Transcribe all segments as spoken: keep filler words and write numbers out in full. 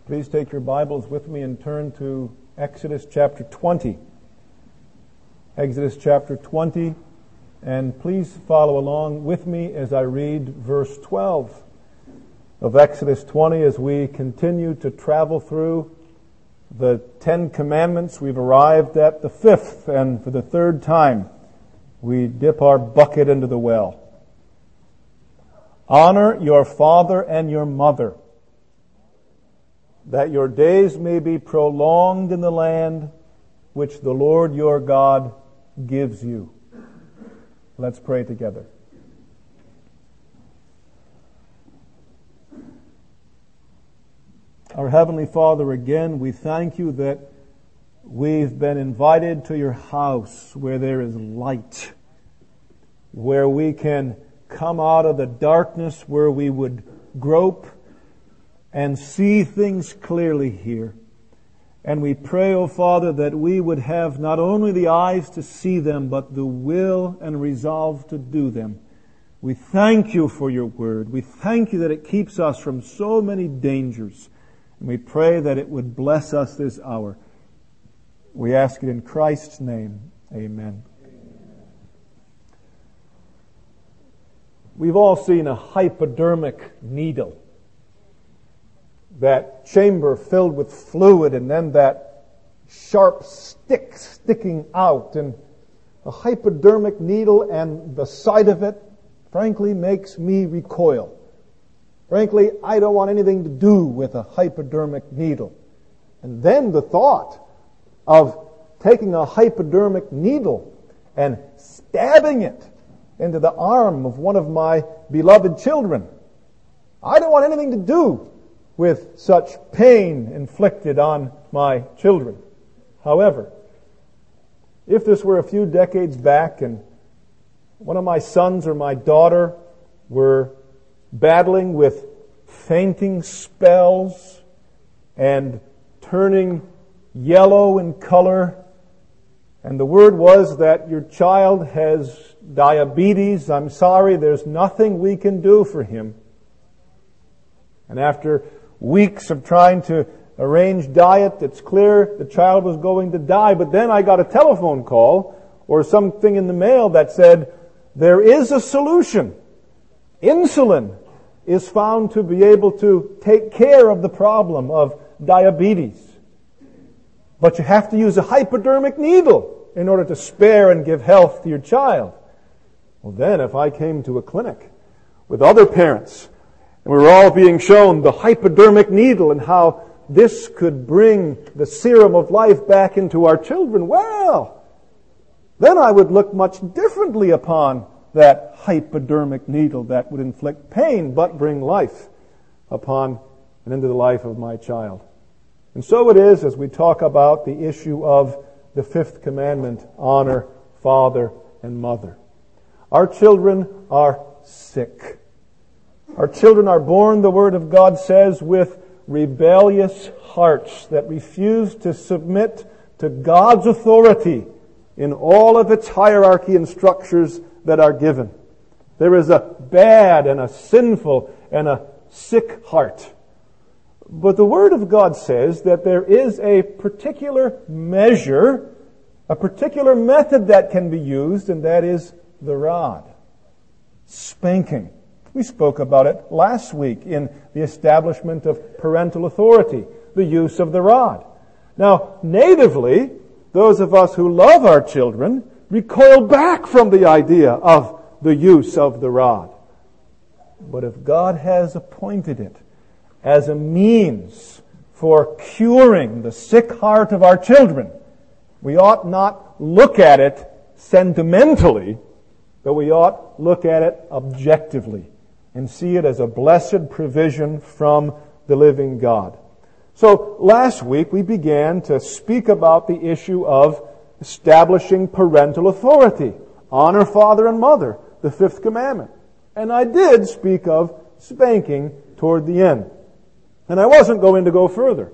Please take your Bibles with me and turn to Exodus chapter twenty. Exodus chapter twenty, and please follow along with me as I read verse twelve of Exodus twenty as we continue to travel through the Ten Commandments. We've arrived at the fifth, and for the third time we dip our bucket into the well. Honor your father and your mother, that your days may be prolonged in the land which the Lord your God gives you. Let's pray together. Our Heavenly Father, again, we thank you that we've been invited to your house where there is light, where we can come out of the darkness where we would grope and see things clearly here. And we pray, O Father, that we would have not only the eyes to see them, but the will and resolve to do them. We thank you for your word. We thank you that it keeps us from so many dangers. And we pray that it would bless us this hour. We ask it in Christ's name. Amen. We've all seen a hypodermic needle. That chamber filled with fluid and then that sharp stick sticking out. And a hypodermic needle and the sight of it, frankly, makes me recoil. Frankly, I don't want anything to do with a hypodermic needle. And then the thought of taking a hypodermic needle and stabbing it into the arm of one of my beloved children. I don't want anything to do with such pain inflicted on my children. However, if this were a few decades back and one of my sons or my daughter were battling with fainting spells and turning yellow in color, and the word was that your child has diabetes, I'm sorry, there's nothing we can do for him. And after weeks of trying to arrange diet, it's clear the child was going to die. But then I got a telephone call or something in the mail that said, there is a solution. Insulin is found to be able to take care of the problem of diabetes. But you have to use a hypodermic needle in order to spare and give health to your child. Well, then if I came to a clinic with other parents, and we were all being shown the hypodermic needle and how this could bring the serum of life back into our children, well, then I would look much differently upon that hypodermic needle that would inflict pain but bring life upon and into the life of my child. And so it is as we talk about the issue of the fifth commandment, honor father and mother. Our children are sick. Our children are born, the Word of God says, with rebellious hearts that refuse to submit to God's authority in all of its hierarchy and structures that are given. There is a bad and a sinful and a sick heart. But the Word of God says that there is a particular measure, a particular method that can be used, and that is the rod. Spanking. We spoke about it last week in the establishment of parental authority, the use of the rod. Now, natively, those of us who love our children recoil back from the idea of the use of the rod. But if God has appointed it as a means for curing the sick heart of our children, we ought not look at it sentimentally, but we ought look at it objectively and see it as a blessed provision from the living God. So last week we began to speak about the issue of establishing parental authority. Honor father and mother, the fifth commandment. And I did speak of spanking toward the end. And I wasn't going to go further.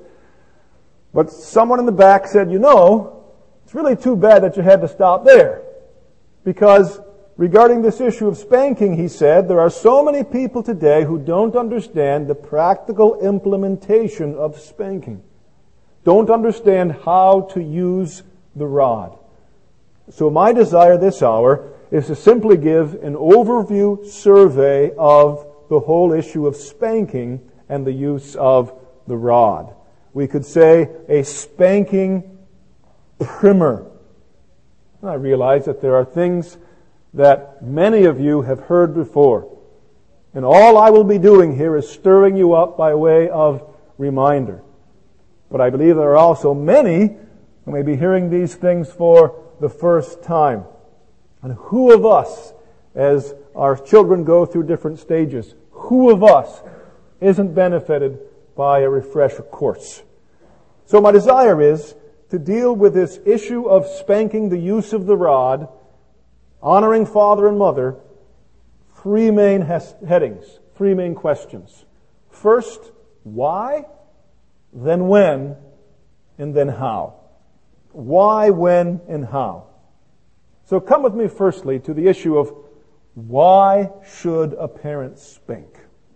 But someone in the back said, you know, it's really too bad that you had to stop there. Because Regarding this issue of spanking, he said, there are so many people today who don't understand the practical implementation of spanking. Don't understand how to use the rod. So my desire this hour is to simply give an overview survey of the whole issue of spanking and the use of the rod. We could say a spanking primer. I realize that there are things that many of you have heard before. And all I will be doing here is stirring you up by way of reminder. But I believe there are also many who may be hearing these things for the first time. And who of us, as our children go through different stages, who of us isn't benefited by a refresher course? So my desire is to deal with this issue of spanking, the use of the rod, honoring father and mother, three main headings, three main questions. First, why? Then when? And then how? Why, when, and how? So come with me firstly to the issue of why should a parent spank?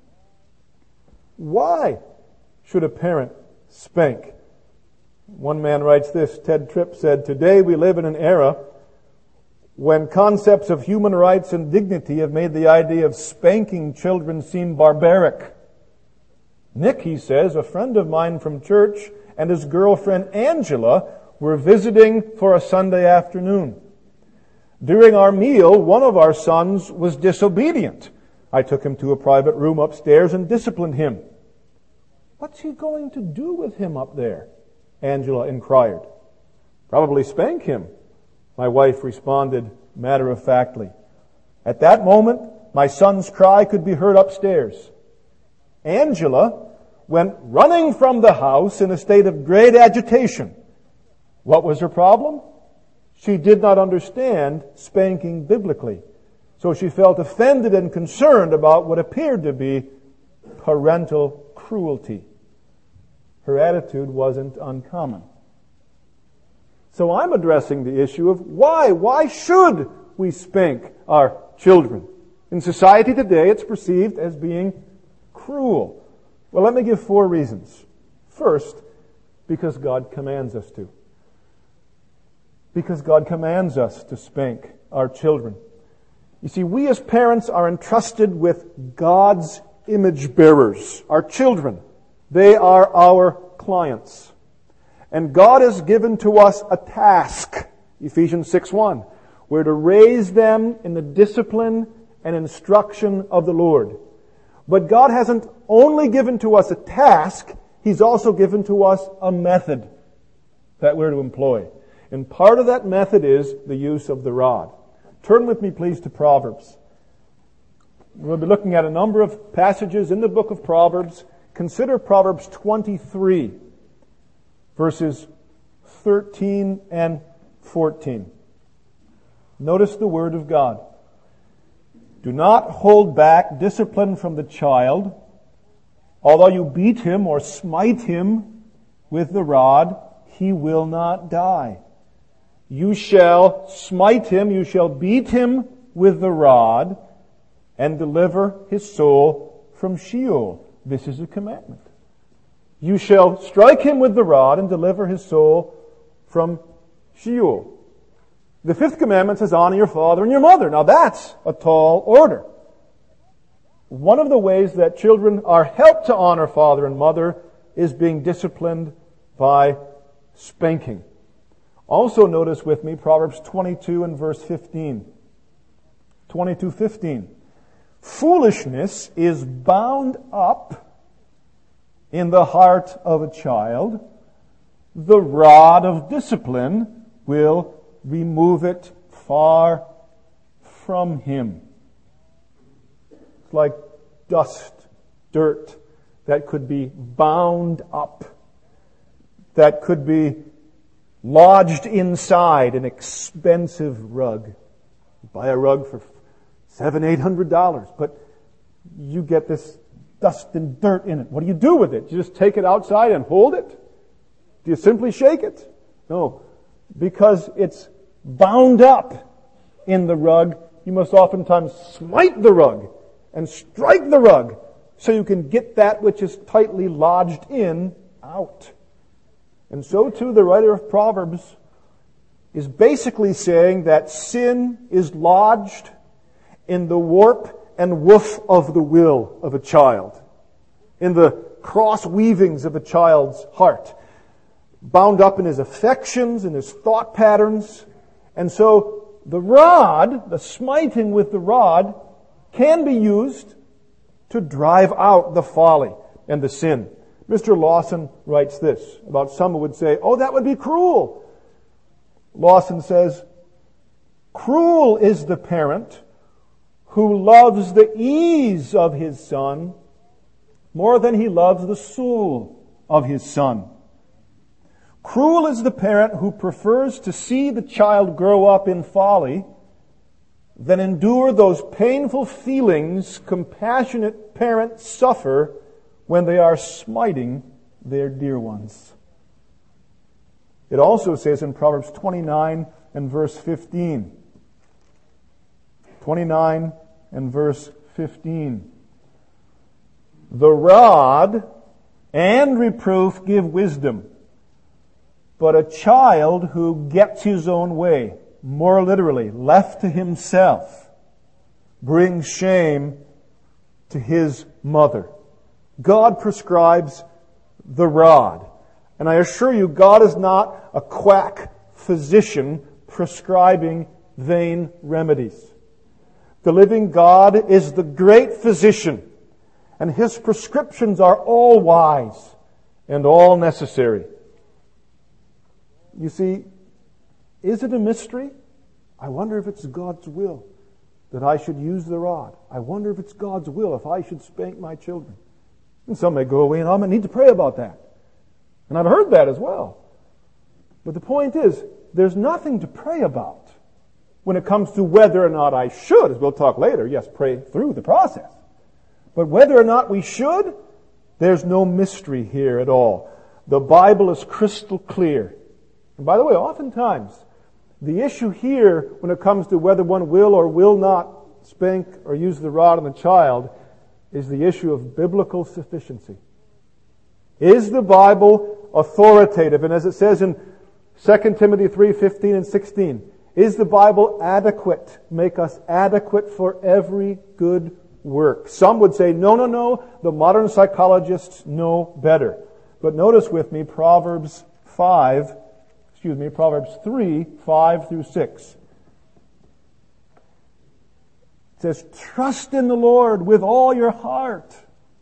Why should a parent spank? One man writes this, Ted Tripp said, "Today we live in an era when concepts of human rights and dignity have made the idea of spanking children seem barbaric. Nick," he says, "a friend of mine from church, and his girlfriend Angela were visiting for a Sunday afternoon. During our meal, one of our sons was disobedient. I took him to a private room upstairs and disciplined him." "What's he going to do with him up there?" Angela inquired. "Probably spank him," my wife responded matter-of-factly. At that moment, my son's cry could be heard upstairs. Angela went running from the house in a state of great agitation. What was her problem? She did not understand spanking biblically, so she felt offended and concerned about what appeared to be parental cruelty. Her attitude wasn't uncommon. So I'm addressing the issue of why. Why should we spank our children? In society today, it's perceived as being cruel. Well, let me give four reasons. First, because God commands us to. Because God commands us to spank our children. You see, we as parents are entrusted with God's image bearers, our children. They are our clients. And God has given to us a task, Ephesians six one. We're to raise them in the discipline and instruction of the Lord. But God hasn't only given to us a task, He's also given to us a method that we're to employ. And part of that method is the use of the rod. Turn with me, please, to Proverbs. We'll be looking at a number of passages in the book of Proverbs. Consider Proverbs twenty-three, verses thirteen and fourteen. Notice the word of God. "Do not hold back discipline from the child. Although you beat him or smite him with the rod, he will not die. You shall smite him, you shall beat him with the rod, and deliver his soul from Sheol." This is a commandment. You shall strike him with the rod and deliver his soul from Sheol. The fifth commandment says, honor your father and your mother. Now that's a tall order. One of the ways that children are helped to honor father and mother is being disciplined by spanking. Also notice with me Proverbs twenty-two and verse fifteen. twenty-two fifteen. Foolishness is bound up in the heart of a child. The rod of discipline will remove it far from him. It's like dust, dirt that could be bound up, that could be lodged inside an expensive rug. You buy a rug for seven, eight hundred dollars, but you get this dust and dirt in it. What do you do with it? You just take it outside and hold it? Do you simply shake it? No, because it's bound up in the rug, you must oftentimes smite the rug and strike the rug so you can get that which is tightly lodged in out. And so too the writer of Proverbs is basically saying that sin is lodged in the warp and woof of the will of a child, in the cross weavings of a child's heart, bound up in his affections and his thought patterns. And so the rod, the smiting with the rod, can be used to drive out the folly and the sin. Mister Lawson writes this about some who would say, oh, that would be cruel. Lawson says, cruel is the parent who loves the ease of his son more than he loves the soul of his son. Cruel is the parent who prefers to see the child grow up in folly than endure those painful feelings compassionate parents suffer when they are smiting their dear ones. It also says in Proverbs twenty-nine and verse fifteen. twenty-nine and verse fifteen. The rod and reproof give wisdom, but a child who gets his own way, more literally, left to himself, brings shame to his mother. God prescribes the rod. And I assure you, God is not a quack physician prescribing vain remedies. The living God is the great physician, and His prescriptions are all wise and all necessary. You see, is it a mystery? I wonder if it's God's will that I should use the rod. I wonder if it's God's will if I should spank my children. And some may go away and I'm going to need to pray about that. And I've heard that as well. But the point is, there's nothing to pray about when it comes to whether or not I should, as we'll talk later. Yes, pray through the process. But whether or not we should, there's no mystery here at all. The Bible is crystal clear. And by the way, oftentimes, the issue here when it comes to whether one will or will not spank or use the rod on the child is the issue of biblical sufficiency. Is the Bible authoritative? And as it says in Second Timothy three fifteen and sixteen, is the Bible adequate? Make us adequate for every good work. Some would say, no, no, no, the modern psychologists know better. But notice with me Proverbs five, excuse me, Proverbs three, five through six. It says, trust in the Lord with all your heart,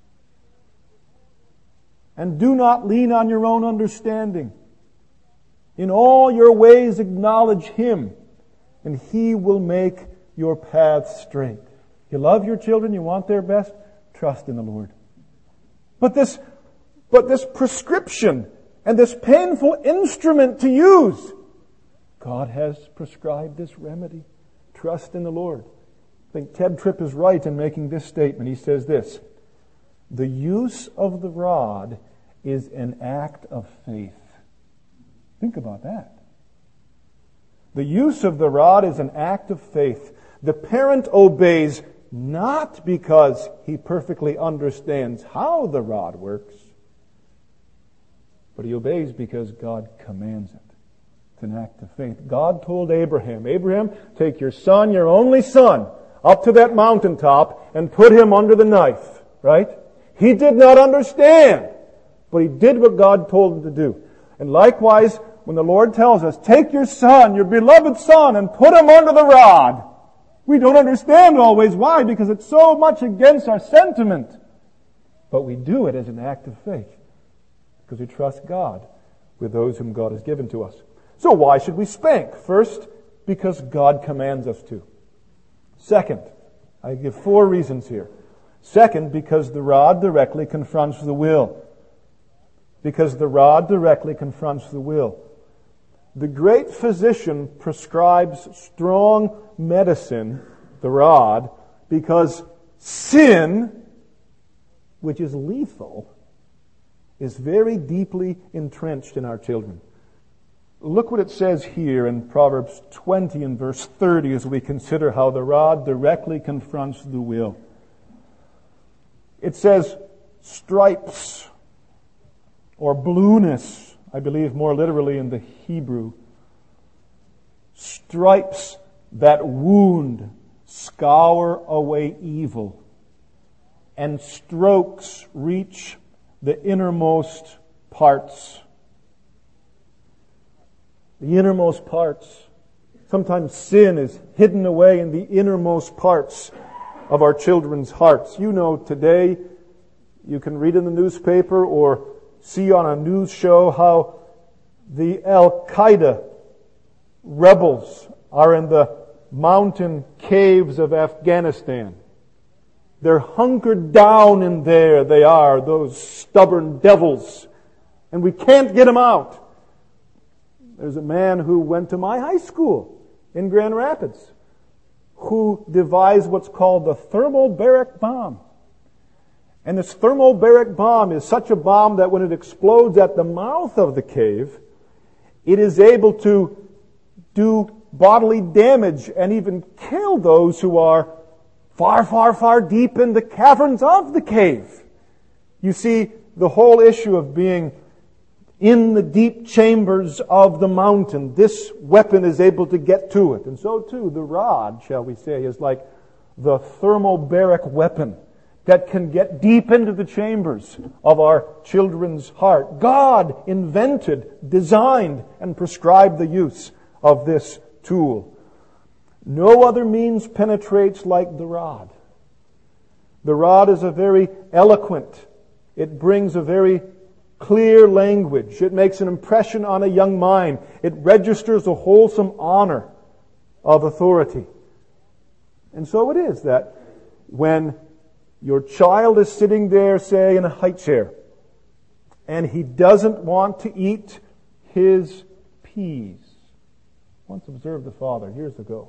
and do not lean on your own understanding. In all your ways acknowledge Him, and He will make your paths straight. You love your children, you want their best, trust in the Lord. But this, but this prescription and this painful instrument to use, God has prescribed this remedy. Trust in the Lord. I think Ted Tripp is right in making this statement. He says this, the use of the rod is an act of faith. Think about that. The use of the rod is an act of faith. The parent obeys not because he perfectly understands how the rod works, but he obeys because God commands it. It's an act of faith. God told Abraham, Abraham, take your son, your only son, up to that mountaintop and put him under the knife, right? He did not understand, but he did what God told him to do. And likewise, when the Lord tells us, take your son, your beloved son, and put him under the rod, we don't understand always why, because it's so much against our sentiment. But we do it as an act of faith, because we trust God with those whom God has given to us. So why should we spank? First, because God commands us to. Second, I give four reasons here. Second, because the rod directly confronts the will. Because the rod directly confronts the will. The great physician prescribes strong medicine, the rod, because sin, which is lethal, is very deeply entrenched in our children. Look what it says here in Proverbs twenty and verse thirty as we consider how the rod directly confronts the will. It says, stripes, or blueness, I believe more literally in the Hebrew. Stripes that wound scour away evil, and strokes reach the innermost parts. The innermost parts. Sometimes sin is hidden away in the innermost parts of our children's hearts. You know, today you can read in the newspaper or see on a news show how the Al-Qaeda rebels are in the mountain caves of Afghanistan. They're hunkered down in there. They are, those stubborn devils. And we can't get them out. There's a man who went to my high school in Grand Rapids who devised what's called the thermobaric bomb. And this thermobaric bomb is such a bomb that when it explodes at the mouth of the cave, it is able to do bodily damage and even kill those who are far, far, far deep in the caverns of the cave. You see, the whole issue of being in the deep chambers of the mountain, this weapon is able to get to it. And so too, the rod, shall we say, is like the thermobaric weapon that can get deep into the chambers of our children's heart. God invented, designed, and prescribed the use of this tool. No other means penetrates like the rod. The rod is a very eloquent. It brings a very clear language. It makes an impression on a young mind. It registers a wholesome honor of authority. And so it is that when your child is sitting there, say, in a high chair, and he doesn't want to eat his peas. Once observed the father years ago.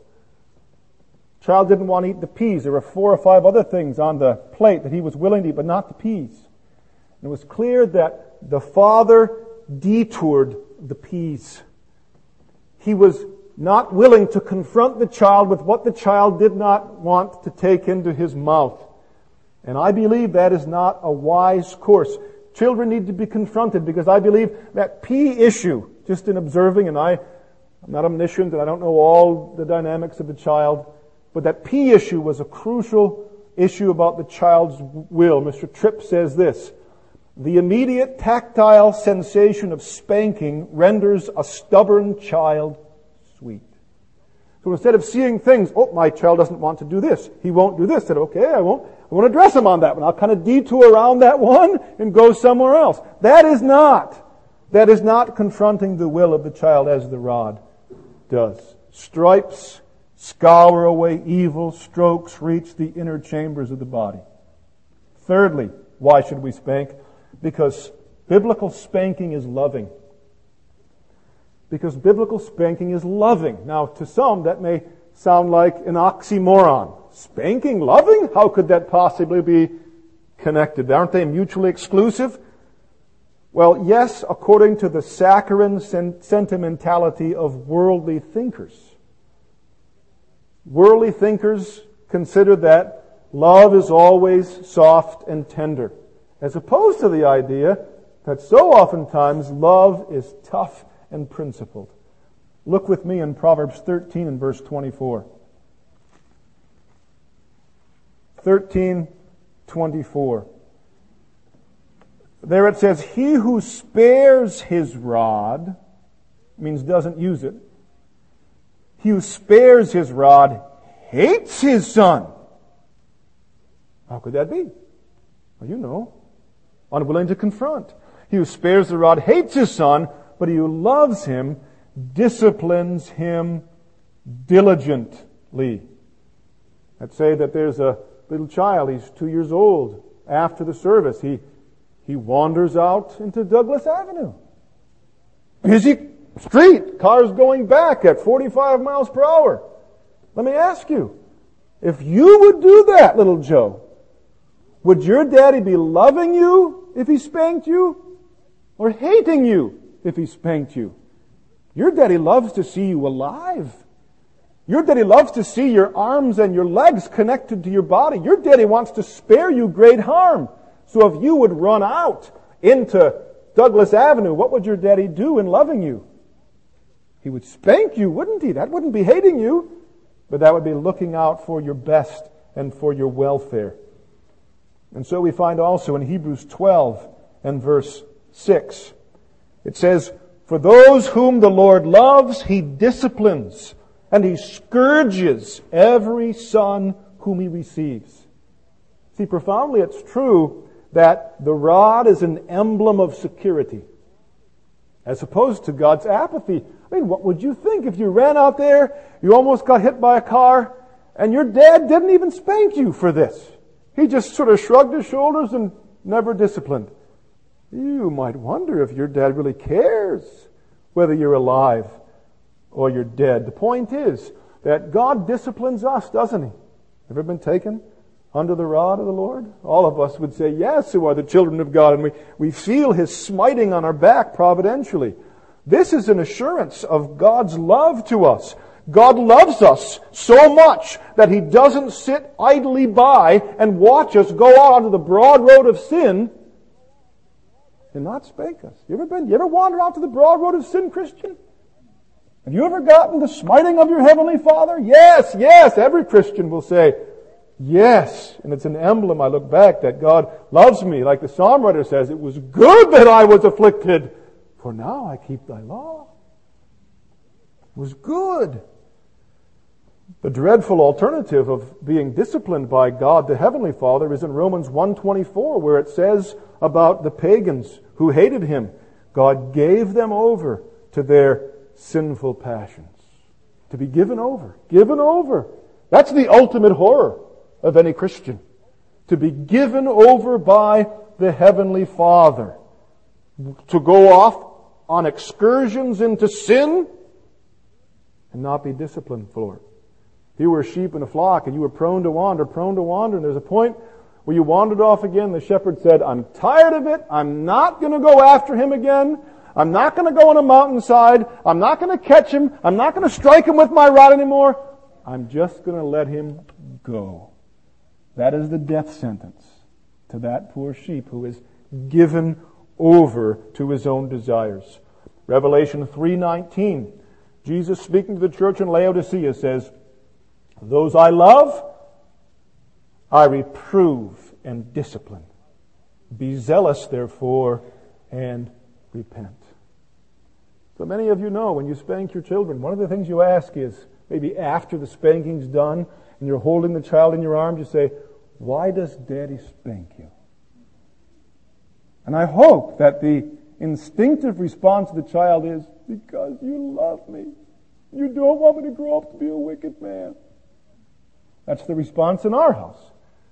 Child didn't want to eat the peas. There were four or five other things on the plate that he was willing to eat, but not the peas. And it was clear that the father detoured the peas. He was not willing to confront the child with what the child did not want to take into his mouth. And I believe that is not a wise course. Children need to be confronted because I believe that pea issue, just in observing, and I, I'm not omniscient and I don't know all the dynamics of the child, but that pea issue was a crucial issue about the child's will. Mister Tripp says this: the immediate tactile sensation of spanking renders a stubborn child sweet. So instead of seeing things, oh, my child doesn't want to do this, he won't do this, said, okay, I won't, I won't address him on that one. I'll kind of detour around that one and go somewhere else. That is not, that is not confronting the will of the child as the rod does. Stripes scour away evil, strokes reach the inner chambers of the body. Thirdly, why should we spank? Because biblical spanking is loving. Because biblical spanking is loving. Now, to some, that may sound like an oxymoron. Spanking, loving? How could that possibly be connected? Aren't they mutually exclusive? Well, yes, according to the saccharine sentimentality of worldly thinkers. Worldly thinkers consider that love is always soft and tender, as opposed to the idea that so oftentimes love is tough and principled. Look with me in Proverbs thirteen and verse twenty-four. thirteen twenty-four. There it says, he who spares his rod, means doesn't use it. He who spares his rod hates his son. How could that be? Well, you know, unwilling to confront. He who spares the rod hates his son, but he who loves him disciplines him diligently. Let's say that there's a little child, he's two years old. After the service, he, he wanders out into Douglas Avenue. Busy street, cars going back at forty-five miles per hour. Let me ask you, if you would do that, little Joe, would your daddy be loving you if he spanked you? Or hating you if he spanked you? Your daddy loves to see you alive. Your daddy loves to see your arms and your legs connected to your body. Your daddy wants to spare you great harm. So if you would run out into Douglas Avenue, what would your daddy do in loving you? He would spank you, wouldn't he? That wouldn't be hating you, but that would be looking out for your best and for your welfare. And so we find also in Hebrews twelve and verse six, it says, "For those whom the Lord loves, He disciplines, and He scourges every son whom He receives." See, profoundly it's true that the rod is an emblem of security, as opposed to God's apathy. I mean, what would you think if you ran out there, you almost got hit by a car, and your dad didn't even spank you for this? He just sort of shrugged his shoulders and never disciplined. You might wonder if your dad really cares whether you're alive or you're dead. The point is that God disciplines us, doesn't He? Ever been taken under the rod of the Lord? All of us would say, yes, who are the children of God, and we, we feel His smiting on our back providentially. This is an assurance of God's love to us. God loves us so much that He doesn't sit idly by and watch us go out onto the broad road of sin and not spank us. You ever been, you ever wander out to the broad road of sin, Christian? Have you ever gotten the smiting of your Heavenly Father? Yes, yes, every Christian will say, yes. And it's an emblem, I look back, that God loves me. Like the psalm writer says, it was good that I was afflicted, for now I keep Thy law. It was good. The dreadful alternative of being disciplined by God the Heavenly Father is in Romans one twenty-four, where it says about the pagans who hated Him, God gave them over to their sinful passions. To be given over. Given over. That's the ultimate horror of any Christian. To be given over by the Heavenly Father. To go off on excursions into sin and not be disciplined for it. If you were a sheep in a flock and you were prone to wander, prone to wander, and there's a point where you wandered off again, the shepherd said, I'm tired of it. I'm not going to go after him again. I'm not going to go on a mountainside. I'm not going to catch him. I'm not going to strike him with my rod anymore. I'm just going to let him go. That is the death sentence to that poor sheep who is given over to his own desires. Revelation three nineteen, Jesus speaking to the church in Laodicea says, those I love, I reprove and discipline. Be zealous, therefore, and repent. So many of you know when you spank your children, one of the things you ask is, maybe after the spanking's done, and you're holding the child in your arms, you say, why does Daddy spank you? And I hope that the instinctive response of the child is, because you love me. You don't want me to grow up to be a wicked man. That's the response in our house.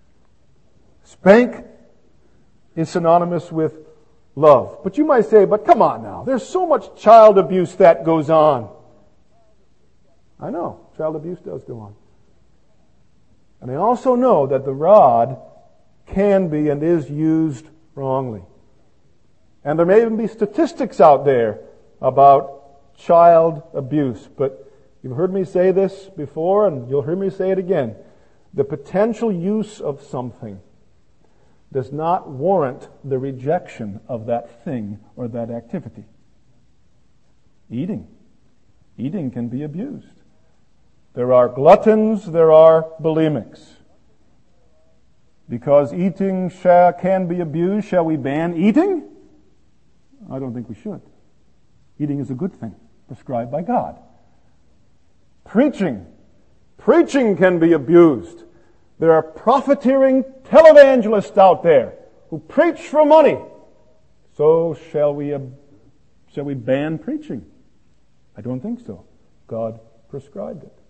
Spank is synonymous with love. But you might say, but come on now, there's so much child abuse that goes on. I know, child abuse does go on. And I also know that the rod can be and is used wrongly. And there may even be statistics out there about child abuse. But you've heard me say this before, and you'll hear me say it again. The potential use of something does not warrant the rejection of that thing or that activity. Eating. Eating can be abused. There are gluttons, there are bulimics. Because eating shall, can be abused, shall we ban eating? I don't think we should. Eating is a good thing, prescribed by God. Preaching. Preaching can be abused. There are profiteering televangelists out there who preach for money. So shall we, shall we ban preaching? I don't think so. God prescribed it.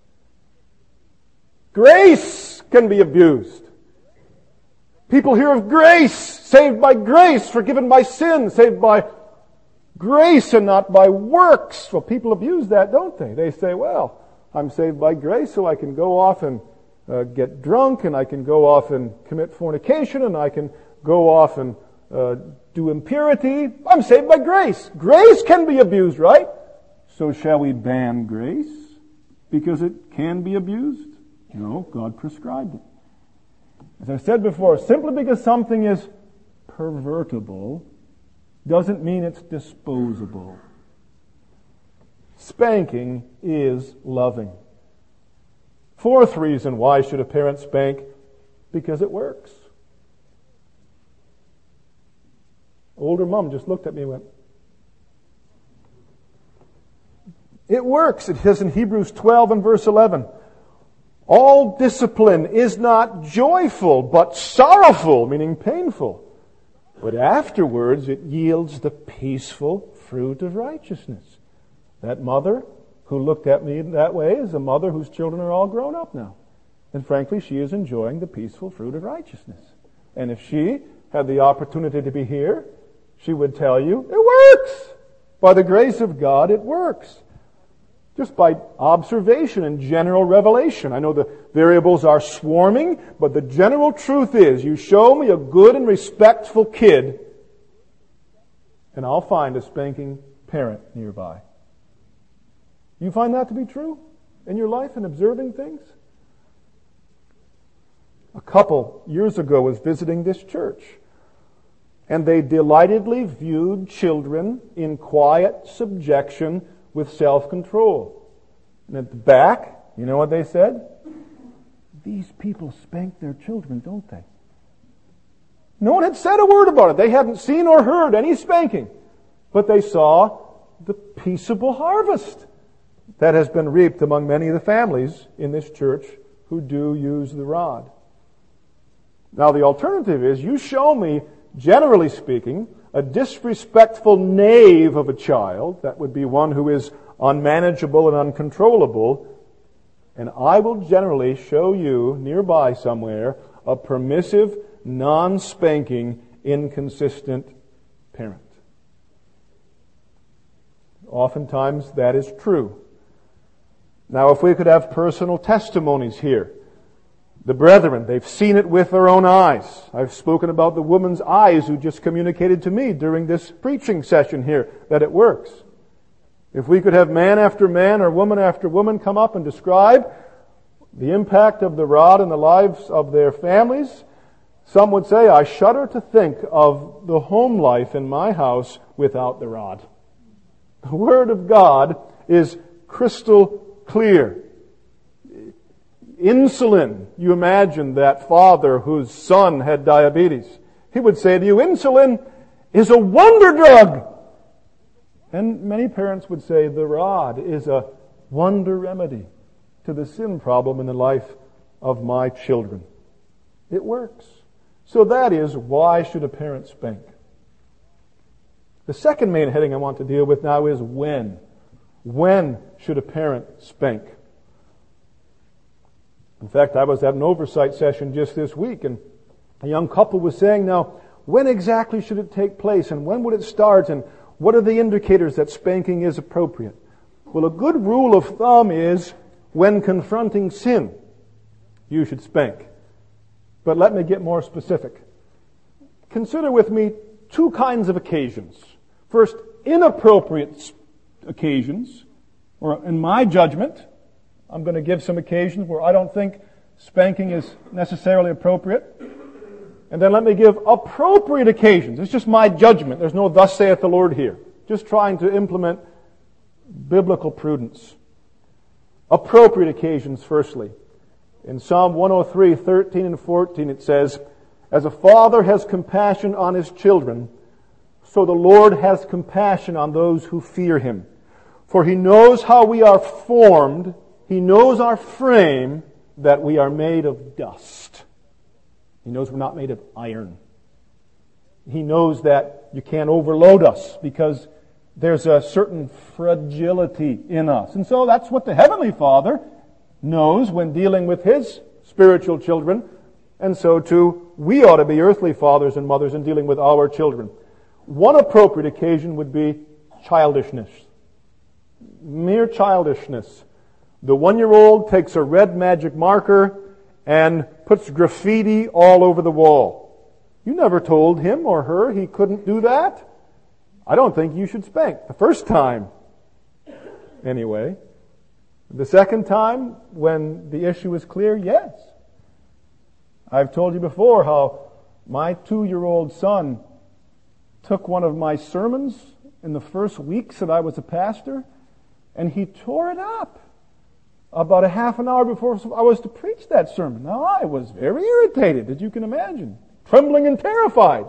Grace can be abused. People hear of grace, saved by grace, forgiven by sin, saved by grace and not by works. Well, people abuse that, don't they? They say, well, I'm saved by grace, so I can go off and uh, get drunk, and I can go off and commit fornication, and I can go off and uh, do impurity. I'm saved by grace. Grace can be abused, right? So shall we ban grace because it can be abused? No, God prescribed it. As I said before, simply because something is pervertible doesn't mean it's disposable. Spanking is loving. Fourth reason, why should a parent spank? Because it works. Older mom just looked at me and went, it works. It says in Hebrews twelve and verse eleven, all discipline is not joyful, but sorrowful, meaning painful. But afterwards it yields the peaceful fruit of righteousness. That mother who looked at me that way is a mother whose children are all grown up now. And frankly, she is enjoying the peaceful fruit of righteousness. And if she had the opportunity to be here, she would tell you, it works! By the grace of God, it works. Just by observation and general revelation. I know the variables are swarming, but the general truth is, you show me a good and respectful kid, and I'll find a spanking parent nearby. You find that to be true in your life and observing things? A couple years ago was visiting this church, and they delightedly viewed children in quiet subjection with self-control. And at the back, you know what they said? These people spank their children, don't they? No one had said a word about it. They hadn't seen or heard any spanking. But they saw the peaceable harvest that has been reaped among many of the families in this church who do use the rod. Now the alternative is, you show me, generally speaking, a disrespectful knave of a child, that would be one who is unmanageable and uncontrollable, and I will generally show you nearby somewhere a permissive, non-spanking, inconsistent parent. Oftentimes that is true. Now if we could have personal testimonies here. The brethren, they've seen it with their own eyes. I've spoken about the woman's eyes who just communicated to me during this preaching session here that it works. If we could have man after man or woman after woman come up and describe the impact of the rod in the lives of their families, some would say, I shudder to think of the home life in my house without the rod. The Word of God is crystal clear. Insulin, you imagine that father whose son had diabetes. He would say to you, insulin is a wonder drug. And many parents would say the rod is a wonder remedy to the sin problem in the life of my children. It works. So that is, why should a parent spank? The second main heading I want to deal with now is when. When should a parent spank? In fact, I was at an oversight session just this week, and a young couple was saying, now, when exactly should it take place, and when would it start, and what are the indicators that spanking is appropriate? Well, a good rule of thumb is, when confronting sin, you should spank. But let me get more specific. Consider with me two kinds of occasions. First, inappropriate occasions, or in my judgment, I'm going to give some occasions where I don't think spanking is necessarily appropriate. And then let me give appropriate occasions. It's just my judgment. There's no thus saith the Lord here. Just trying to implement biblical prudence. Appropriate occasions, firstly. In Psalm one oh three, thirteen and fourteen, it says, as a father has compassion on his children, so the Lord has compassion on those who fear him. For he knows how we are formed. He knows our frame, that we are made of dust. He knows we're not made of iron. He knows that you can't overload us because there's a certain fragility in us. And so that's what the Heavenly Father knows when dealing with His spiritual children. And so too, we ought to be earthly fathers and mothers in dealing with our children. One appropriate occasion would be childishness. Mere childishness. The one-year-old takes a red magic marker and puts graffiti all over the wall. You never told him or her he couldn't do that. I don't think you should spank the first time. anyway. The second time, when the issue is clear, yes. I've told you before how my two-year-old son took one of my sermons in the first weeks that I was a pastor, and he tore it up about a half an hour before I was to preach that sermon. Now, I was very irritated, as you can imagine, trembling and terrified.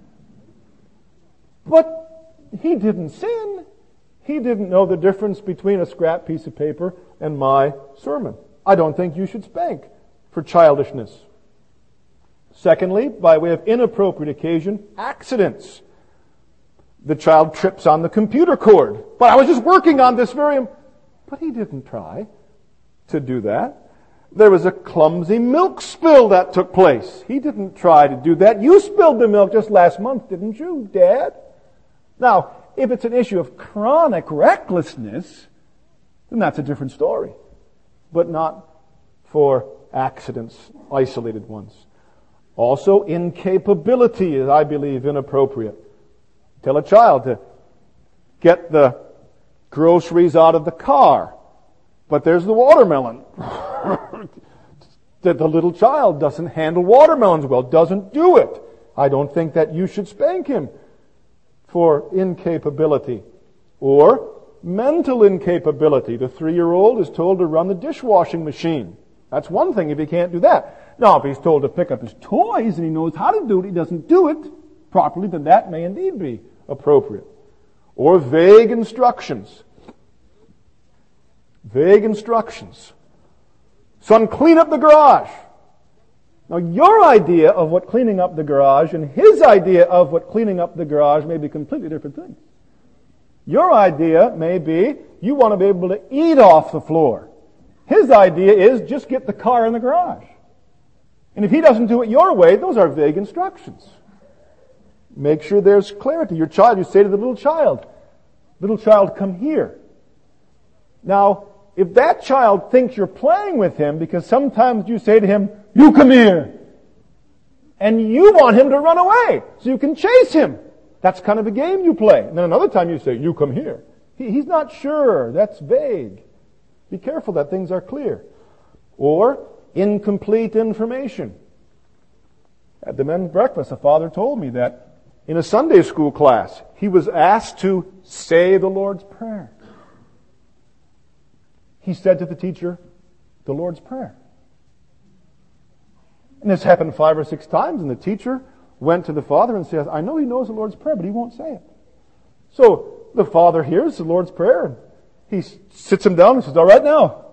But he didn't sin. He didn't know the difference between a scrap piece of paper and my sermon. I don't think you should spank for childishness. Secondly, by way of inappropriate occasion, accidents. The child trips on the computer cord. But I was just working on this very... But he didn't try to do that. There was a clumsy milk spill that took place. He didn't try to do that. You spilled the milk just last month, didn't you, Dad? Now, if it's an issue of chronic recklessness, then that's a different story. But not for accidents, isolated ones. Also, incapability is, I believe, inappropriate. Tell a child to get the groceries out of the car, but there's the watermelon. That the little child doesn't handle watermelons well, doesn't do it. I don't think that you should spank him for incapability. Or mental incapability. The three-year-old is told to run the dishwashing machine. That's one thing if he can't do that. Now, if he's told to pick up his toys and he knows how to do it, he doesn't do it properly, then that may indeed be appropriate. Or vague instructions. Vague instructions. Son, clean up the garage. Now, your idea of what cleaning up the garage and his idea of what cleaning up the garage may be completely different things. Your idea may be you want to be able to eat off the floor. His idea is just get the car in the garage. And if he doesn't do it your way, those are vague instructions. Make sure there's clarity. Your child, you say to the little child, little child, come here. Now, if that child thinks you're playing with him, because sometimes you say to him, you come here, and you want him to run away so you can chase him. That's kind of a game you play. And then another time you say, you come here. He, he's not sure. That's vague. Be careful that things are clear. Or incomplete information. At the men's breakfast, a father told me that in a Sunday school class, he was asked to say the Lord's Prayer. He said to the teacher, the Lord's Prayer. And this happened five or six times, and the teacher went to the father and says, I know he knows the Lord's Prayer, but he won't say it. So the father hears the Lord's Prayer, and he sits him down and says, all right now,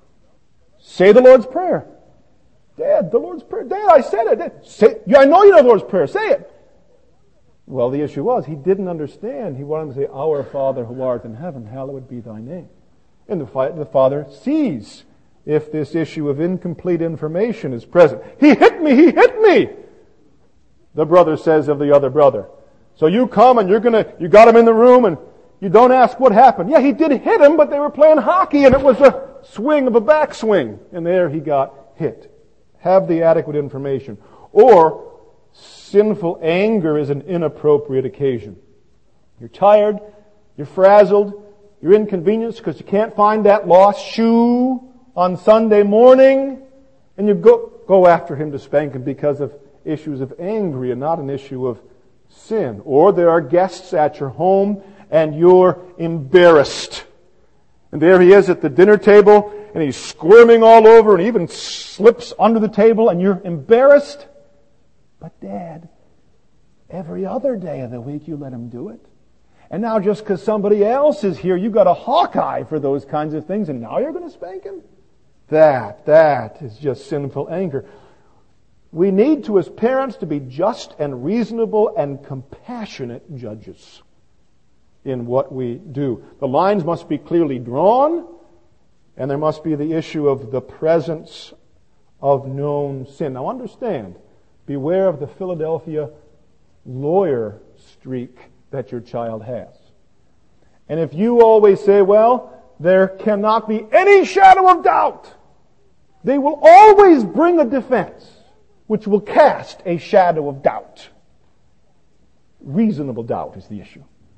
say the Lord's Prayer. Dad, the Lord's Prayer. Dad, I said it. Dad, say, yeah, I know you know the Lord's Prayer. Say it. Well, the issue was, he didn't understand. He wanted to say, Our Father who art in heaven, hallowed be thy name. And the, the father sees if this issue of incomplete information is present. He hit me, he hit me! The brother says of the other brother. So you come and you're gonna, you got him in the room and you don't ask what happened. Yeah, he did hit him, but they were playing hockey and it was a swing of a backswing. And there he got hit. Have the adequate information. Or, sinful anger is an inappropriate occasion. You're tired, you're frazzled, you're inconvenienced because you can't find that lost shoe on Sunday morning, and you go, go after him to spank him because of issues of anger and not an issue of sin. Or there are guests at your home and you're embarrassed. And there he is at the dinner table and he's squirming all over and even slips under the table and you're embarrassed. But Dad, every other day of the week you let him do it. And now just because somebody else is here, you've got a hawk eye for those kinds of things, and now you're going to spank him? That, that is just sinful anger. We need to, as parents, to be just and reasonable and compassionate judges in what we do. The lines must be clearly drawn, and there must be the issue of the presence of known sin. Now understand, beware of the Philadelphia lawyer streak that your child has. And if you always say, well, there cannot be any shadow of doubt, they will always bring a defense which will cast a shadow of doubt. Reasonable doubt is the issue.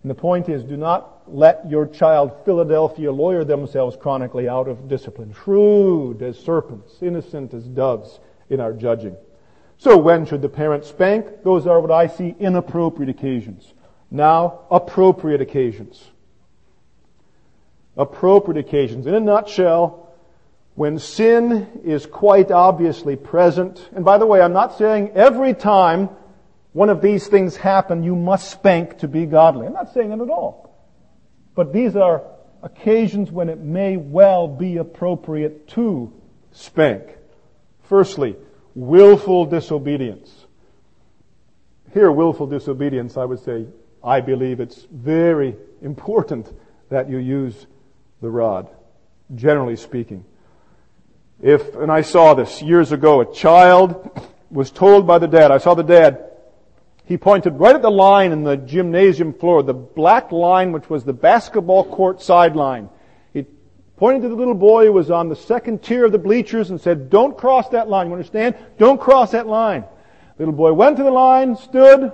And the point is, do not let your child Philadelphia lawyer themselves chronically out of discipline. Shrewd as serpents, innocent as doves in our judging. So when should the parent spank? Those are what I see inappropriate occasions. Now, appropriate occasions. Appropriate occasions. In a nutshell, when sin is quite obviously present, and by the way, I'm not saying every time one of these things happen, you must spank to be godly. I'm not saying that at all. But these are occasions when it may well be appropriate to spank. Firstly, willful disobedience. Here, willful disobedience, I would say, I believe it's very important that you use the rod, generally speaking. If, and I saw this years ago, a child was told by the dad, I saw the dad, he pointed right at the line in the gymnasium floor, the black line which was the basketball court sideline. He pointed to the little boy who was on the second tier of the bleachers and said, don't cross that line. You understand? Don't cross that line. The little boy went to the line, stood,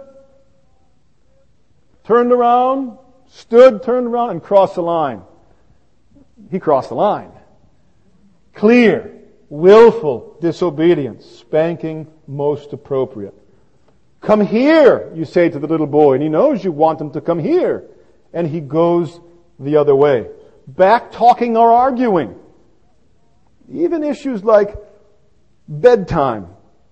turned around, stood, turned around, and crossed the line. He crossed the line. Clear, willful disobedience, spanking most appropriate. Come here, you say to the little boy, and he knows you want him to come here. And he goes the other way. Back talking or arguing. Even issues like bedtime.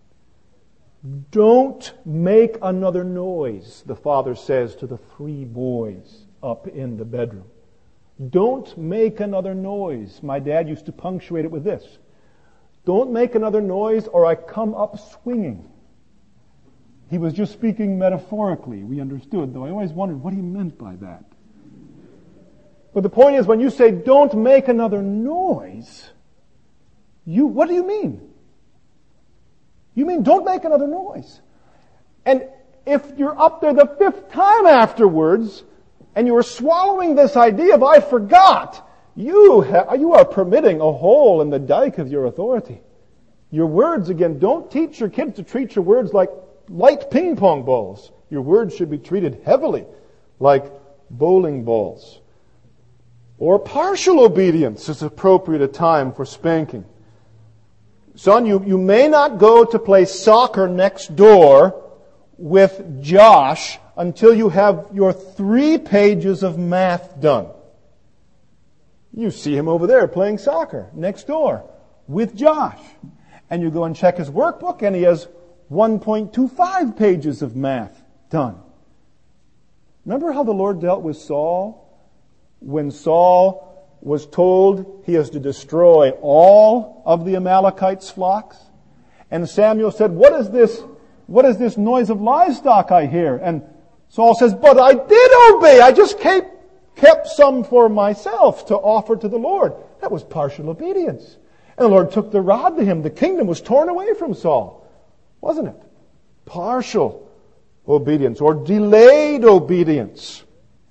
Don't make another noise, the father says to the three boys up in the bedroom. Don't make another noise. My dad used to punctuate it with this. Don't make another noise or I come up swinging. He was just speaking metaphorically. We understood, though I always wondered what he meant by that. But the point is, when you say, don't make another noise, you, what do you mean? You mean, don't make another noise. And if you're up there the fifth time afterwards, and you are swallowing this idea of, I forgot, you, ha- you are permitting a hole in the dike of your authority. Your words, again, don't teach your kids to treat your words like light ping pong balls. Your words should be treated heavily like bowling balls. Or partial obedience is appropriate a time for spanking. Son, you, you may not go to play soccer next door with Josh until you have your three pages of math done. You see him over there playing soccer next door with Josh. And you go and check his workbook and he has one point two five pages of math done. Remember how the Lord dealt with Saul? When Saul was told he has to destroy all of the Amalekites' flocks? And Samuel said, what is this, what is this noise of livestock I hear? And Saul says, but I did obey. I just kept, kept some for myself to offer to the Lord. That was partial obedience. And the Lord took the rod to him. The kingdom was torn away from Saul. Wasn't it? Partial obedience or delayed obedience.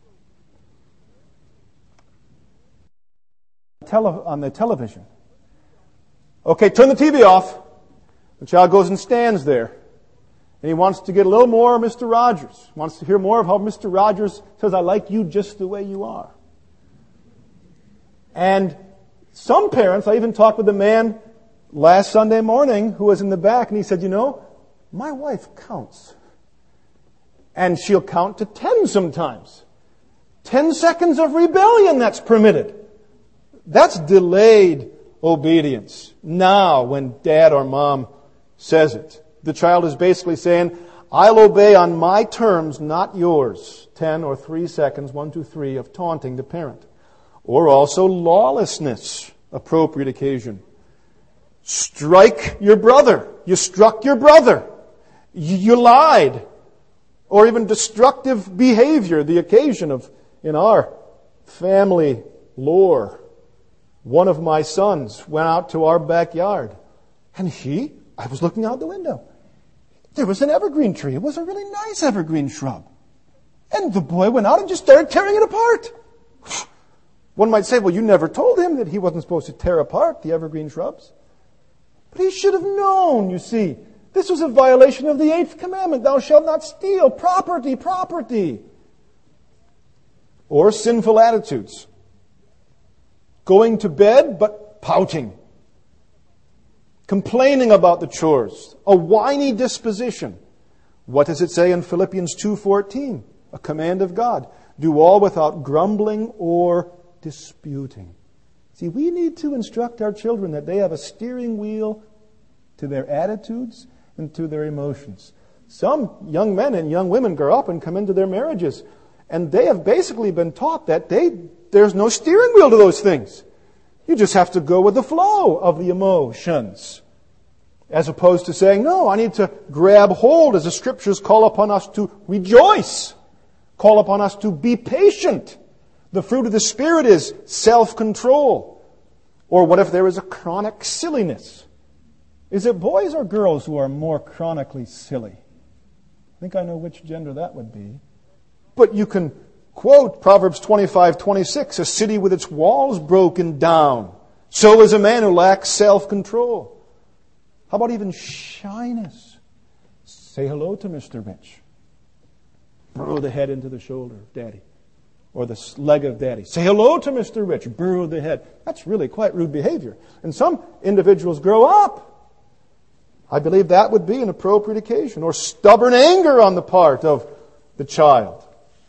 Tele- on the television. Okay, turn the T V off. The child goes and stands there. And he wants to get a little more of Mister Rogers. Wants to hear more of how Mister Rogers says, I like you just the way you are. And some parents, I even talked with a man last Sunday morning who was in the back, and he said, you know, my wife counts. And she'll count to ten sometimes. Ten seconds of rebellion, that's permitted. That's delayed obedience. Now, when dad or mom says it, the child is basically saying, I'll obey on my terms, not yours. Ten or three seconds, one, two, three, of taunting the parent. Or also lawlessness, appropriate occasion. Strike your brother. You struck your brother. You, you lied. Or even destructive behavior, the occasion of, in our family lore, one of my sons went out to our backyard. And he, I was looking out the window. There was an evergreen tree. It was a really nice evergreen shrub. And the boy went out and just started tearing it apart. One might say, well, you never told him that he wasn't supposed to tear apart the evergreen shrubs. But he should have known, you see. This was a violation of the eighth commandment. Thou shalt not steal. Property, property. or sinful attitudes. Going to bed but pouting. Complaining about the chores. A whiny disposition. What does it say in Philippians two fourteen? A command of God. Do all without grumbling or disputing. See, we need to instruct our children that they have a steering wheel to their attitudes and to their emotions. Some young men and young women grow up and come into their marriages, and they have basically been taught that they there's no steering wheel to those things. You just have to go with the flow of the emotions. As opposed to saying, no, I need to grab hold, as the Scriptures call upon us to rejoice. Call upon us to be patient. The fruit of the Spirit is self-control. Or what if there is a chronic silliness? Is it boys or girls who are more chronically silly? I think I know which gender that would be. But you can quote Proverbs twenty-five twenty-six, a city with its walls broken down. So is a man who lacks self-control. How about even shyness? Say hello to Mister Rich. Burrow the head into the shoulder of Daddy. Or the leg of Daddy. Say hello to Mister Rich. Burrow the head. That's really quite rude behavior. And some individuals grow up. I believe that would be an appropriate occasion. Or stubborn anger on the part of the child.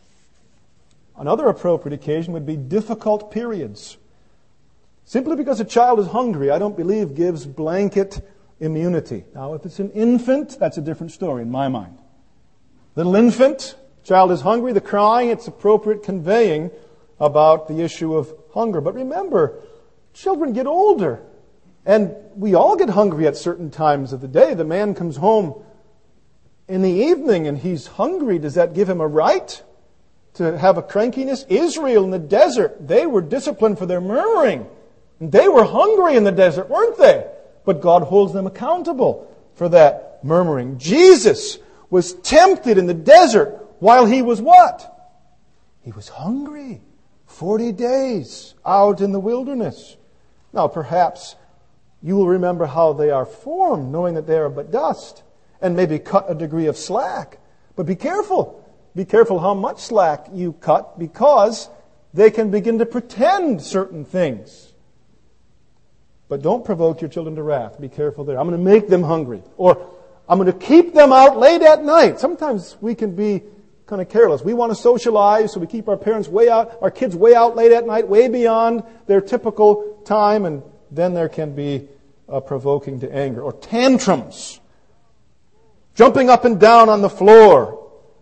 Another appropriate occasion would be difficult periods. Simply because a child is hungry, I don't believe gives blanket immunity. Now, if it's an infant, that's a different story in my mind. Little infant, child is hungry, the crying, it's appropriate conveying about the issue of hunger. But remember, children get older. And we all get hungry at certain times of the day. The man comes home in the evening and he's hungry. Does that give him a right to have a crankiness? Israel in the desert, they were disciplined for their murmuring. And they were hungry in the desert, weren't they? But God holds them accountable for that murmuring. Jesus was tempted in the desert while he was what? He was hungry. Forty days out in the wilderness. Now perhaps you will remember how they are formed, knowing that they are but dust, and maybe cut a degree of slack. But be careful. Be careful how much slack you cut, because they can begin to pretend certain things. But don't provoke your children to wrath. Be careful there. I'm going to make them hungry. Or I'm going to keep them out late at night. Sometimes we can be kind of careless. We want to socialize, so we keep our parents way out, our kids way out late at night, way beyond their typical time, and then there can be uh, provoking to anger. Or tantrums. Jumping up and down on the floor.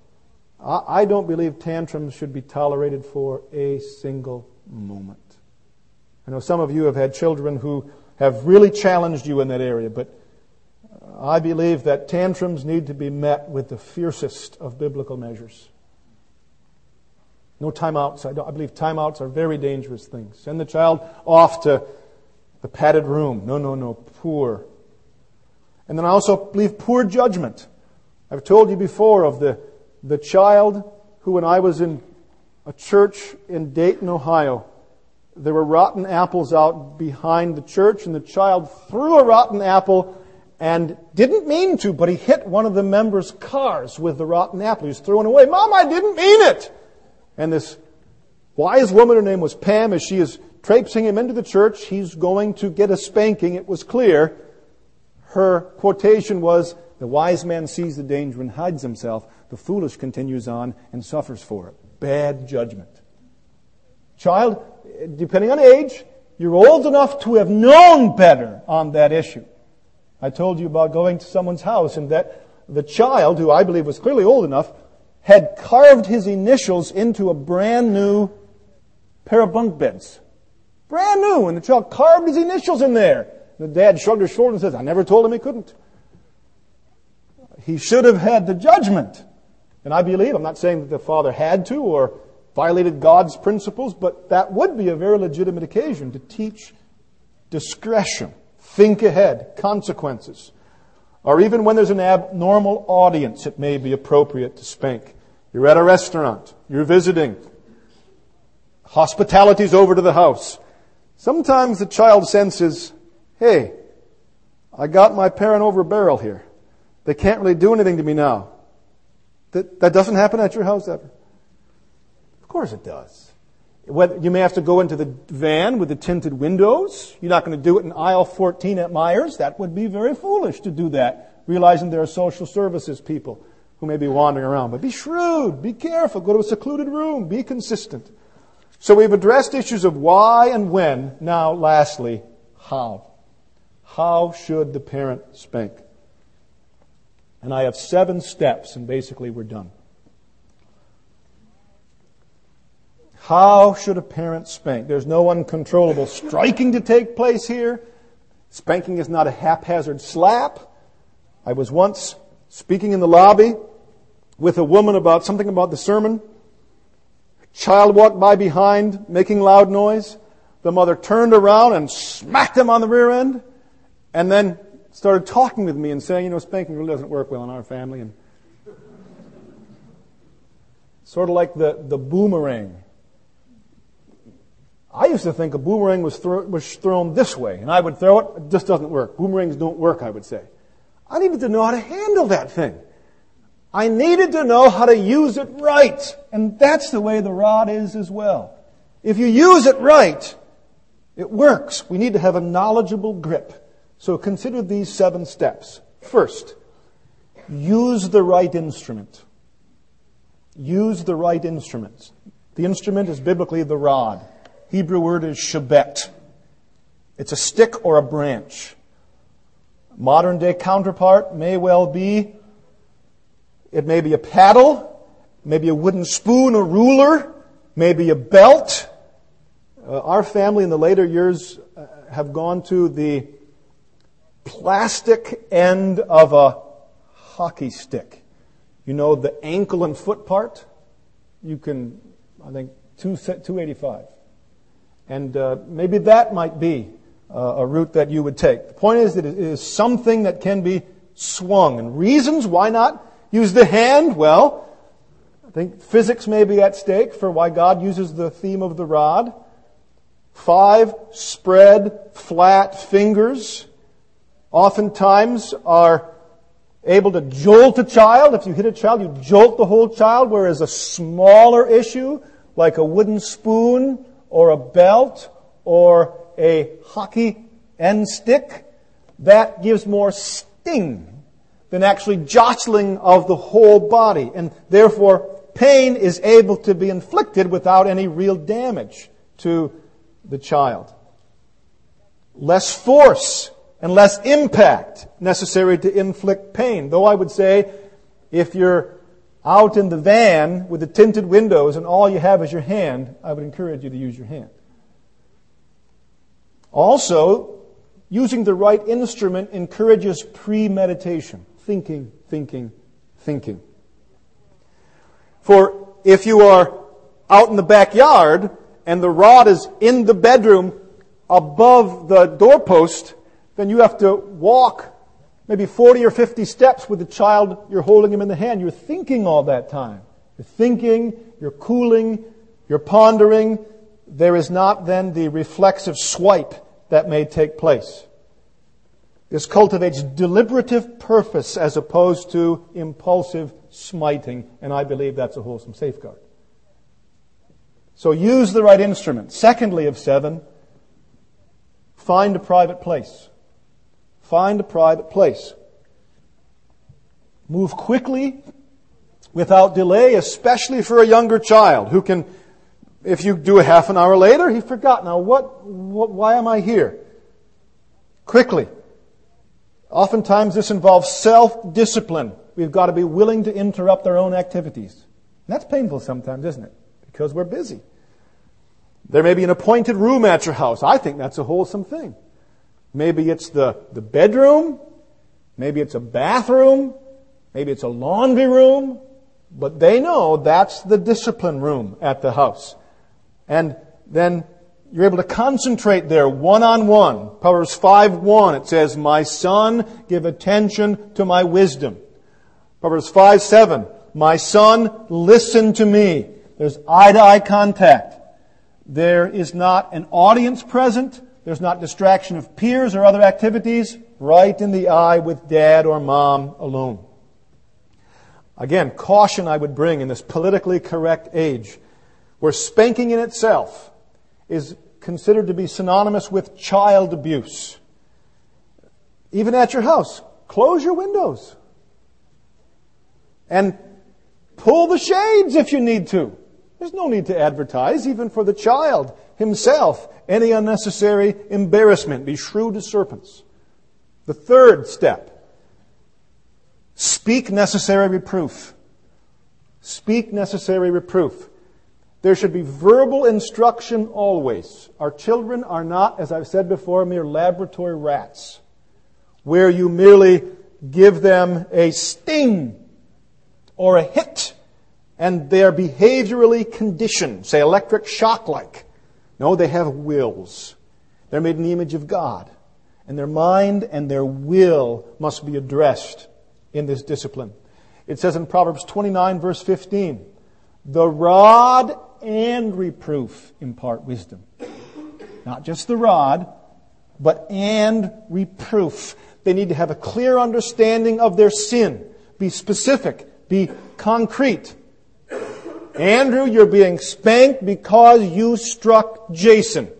I don't believe tantrums should be tolerated for a single moment. I know some of you have had children who have really challenged you in that area, but I believe that tantrums need to be met with the fiercest of biblical measures. No timeouts. I, don't, I believe timeouts are very dangerous things. Send the child off to the padded room. No, no, no. Poor. And then I also believe poor judgment. I've told you before of the The child who, when I was in a church in Dayton, Ohio, there were rotten apples out behind the church, and the child threw a rotten apple and didn't mean to, but he hit one of the members' cars with the rotten apple. He was throwing it away. Mom, I didn't mean it! And this wise woman, her name was Pam, as she is traipsing him into the church, he's going to get a spanking. It was clear. Her quotation was, "The wise man sees the danger and hides himself. The foolish continues on and suffers for it." Bad judgment. Child, depending on age, you're old enough to have known better on that issue. I told you about going to someone's house and that the child, who I believe was clearly old enough, had carved his initials into a brand new pair of bunk beds. Brand new. And the child carved his initials in there. The dad shrugged his shoulders and says, "I never told him he couldn't." He should have had the judgment. And I believe, I'm not saying that the father had to or violated God's principles, but that would be a very legitimate occasion to teach discretion, think ahead, consequences. Or even when there's an abnormal audience, it may be appropriate to spank. You're at a restaurant, you're visiting, hospitality's over to the house. Sometimes the child senses, hey, I got my parent over a barrel here. They can't really do anything to me now. That, that doesn't happen at your house ever. course it does. Whether, you may have to go into the van with the tinted windows. You're not going to do it in aisle fourteen at Myers. That would be very foolish to do that, realizing there are social services people who may be wandering around. But be shrewd, be careful, go to a secluded room, be consistent. So we've addressed issues of why and when. Now, lastly, how. How should the parent spank? And I have seven steps, and basically we're done. How should a parent spank? There's no uncontrollable striking to take place here. Spanking is not a haphazard slap. I was once speaking in the lobby with a woman about something about the sermon. A child walked by behind, making loud noise. The mother turned around and smacked him on the rear end, and then started talking with me and saying, you know, spanking really doesn't work well in our family. And sort of like the, the boomerang. I used to think a boomerang was, thro- was thrown this way, and I would throw it. It just doesn't work. Boomerangs don't work, I would say. I needed to know how to handle that thing. I needed to know how to use it right. And that's the way the rod is as well. If you use it right, it works. We need to have a knowledgeable grip. So consider these seven steps. First, use the right instrument. Use the right instruments. The instrument is biblically the rod. Hebrew word is shebet. It's a stick or a branch. Modern day counterpart may well be, it may be a paddle, maybe a wooden spoon, a ruler, maybe a belt. Uh, our family in the later years uh, have gone to the plastic end of a hockey stick. You know the ankle and foot part? You can, I think, two eighty-five. And uh, maybe that might be uh, a route that you would take. The point is that it is something that can be swung. And reasons why not use the hand? Well, I think physics may be at stake for why God uses the theme of the rod. Five spread, flat fingers oftentimes are able to jolt a child. If you hit a child, you jolt the whole child, whereas a smaller issue, like a wooden spoon or a belt or a hockey end stick, that gives more sting than actually jostling of the whole body. And therefore, pain is able to be inflicted without any real damage to the child. Less force and less impact necessary to inflict pain. Though I would say, if you're out in the van with the tinted windows and all you have is your hand, I would encourage you to use your hand. Also, using the right instrument encourages premeditation. Thinking, thinking, thinking. For if you are out in the backyard and the rod is in the bedroom above the doorpost, then you have to walk maybe forty or fifty steps with the child, you're holding him in the hand. You're thinking all that time. You're thinking, you're cooling, you're pondering. There is not then the reflexive swipe that may take place. This cultivates deliberative purpose as opposed to impulsive smiting, and I believe that's a wholesome safeguard. So use the right instrument. Secondly of seven, find a private place. Find a private place. Move quickly, without delay, especially for a younger child who can, if you do a half an hour later, he forgot. Now, what, what why am I here? Quickly. Oftentimes this involves self-discipline. We've got to be willing to interrupt our own activities. And that's painful sometimes, isn't it? Because we're busy. There may be an appointed room at your house. I think that's a wholesome thing. Maybe it's the, the bedroom. Maybe it's a bathroom. Maybe it's a laundry room. But they know that's the discipline room at the house. And then you're able to concentrate there one-on-one. Proverbs five one, it says, "My son, give attention to my wisdom." Proverbs five seven, "My son, listen to me." There's eye-to-eye contact. There is not an audience present. There's not distraction of peers or other activities. Right in the eye with dad or mom alone. Again, caution I would bring in this politically correct age. where spanking in itself is considered to be synonymous with child abuse. Even at your house, close your windows and pull the shades if you need to. There's no need to advertise, even for the child himself, any unnecessary embarrassment. Be shrewd as serpents. The third step, speak necessary reproof. Speak necessary reproof. There should be verbal instruction always. Our children are not, as I've said before, mere laboratory rats, where you merely give them a sting or a hit and they're behaviorally conditioned, say electric shock-like. No, they have wills. They're made in the image of God. And their mind and their will must be addressed in this discipline. It says in Proverbs twenty-nine, verse fifteen, the rod and reproof impart wisdom. Not just the rod, but and reproof. They need to have a clear understanding of their sin. Be specific. Be concrete. Andrew, you're being spanked because you struck Jason.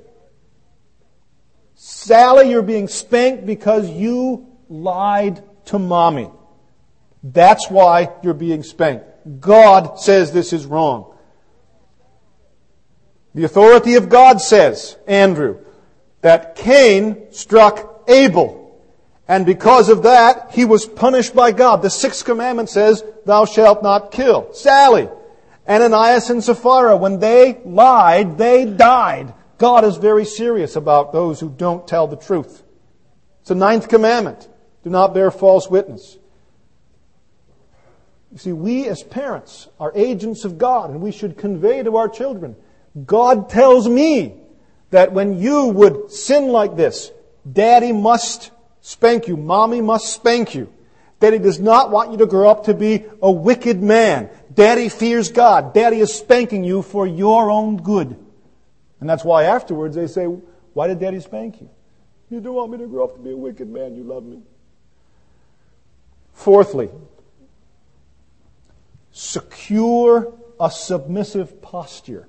Sally, you're being spanked because you lied to mommy. That's why you're being spanked. God says this is wrong. The authority of God says, Andrew, that Cain struck Abel. And because of that, he was punished by God. The sixth commandment says, thou shalt not kill. Sally, Ananias and Sapphira, when they lied, they died. God is very serious about those who don't tell the truth. It's the ninth commandment. Do not bear false witness. You see, we as parents are agents of God, and we should convey to our children, God tells me that when you would sin like this, Daddy must spank you. Mommy must spank you. Daddy does not want you to grow up to be a wicked man. Daddy fears God. Daddy is spanking you for your own good. And that's why afterwards they say, why did Daddy spank you? You don't want me to grow up to be a wicked man. You love me. Fourthly, secure a submissive posture.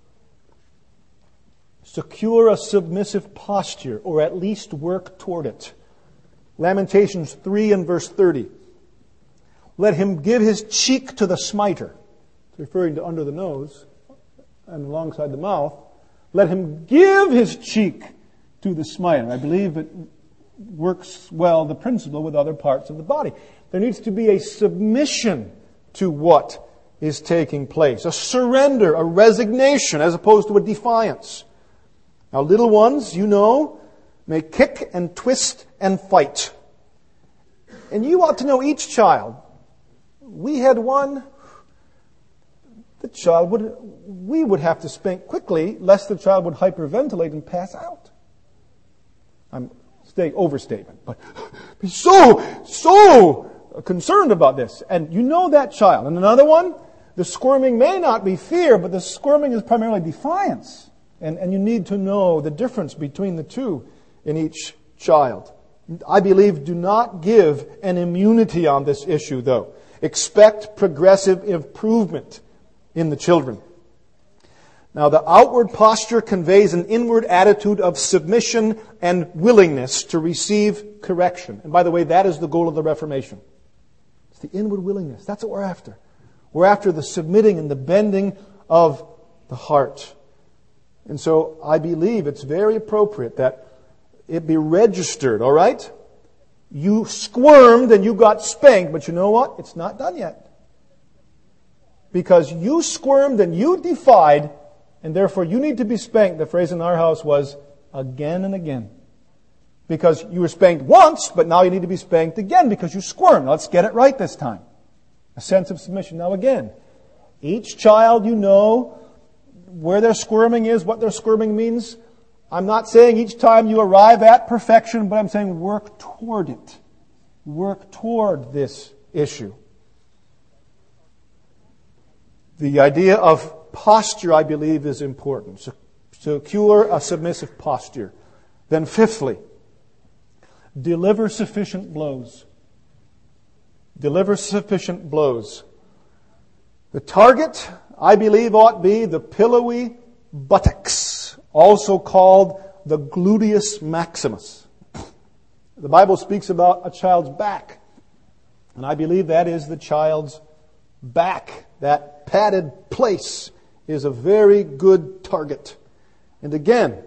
Secure a submissive posture, or at least work toward it. Lamentations three and verse thirty. Let him give his cheek to the smiter. It's referring to under the nose and alongside the mouth. Let him give his cheek to the smiter. I believe it works well, the principle, with other parts of the body. There needs to be a submission to what is taking place. A surrender, a resignation, as opposed to a defiance. Now, little ones, you know, may kick and twist and fight. And you ought to know each child. We had one, the child would, we would have to spank quickly, lest the child would hyperventilate and pass out. I'm saying overstatement, but be so, so concerned about this. And you know that child. And another one, the squirming may not be fear, but the squirming is primarily defiance. And, and you need to know the difference between the two in each child. I believe do not give an immunity on this issue, though. Expect progressive improvement in the children. Now, the outward posture conveys an inward attitude of submission and willingness to receive correction. And by the way, that is the goal of the Reformation. It's the inward willingness. That's what we're after. We're after the submitting and the bending of the heart. And so I believe it's very appropriate that it be registered, all right? You squirmed and you got spanked, but you know what? It's not done yet. Because you squirmed and you defied, and therefore you need to be spanked. The phrase in our house was again and again. Because you were spanked once, but now you need to be spanked again because you squirmed. Let's get it right this time. A sense of submission. Now again, each child, you know where their squirming is, what their squirming means. I'm not saying each time you arrive at perfection, but I'm saying work toward it. Work toward this issue. The idea of posture, I believe, is important. Secure a submissive posture. Then fifthly, deliver sufficient blows. Deliver sufficient blows. The target I believe, ought be the pillowy buttocks, also called the gluteus maximus. The Bible speaks about a child's back, and I believe that is the child's back. That padded place is a very good target. And again,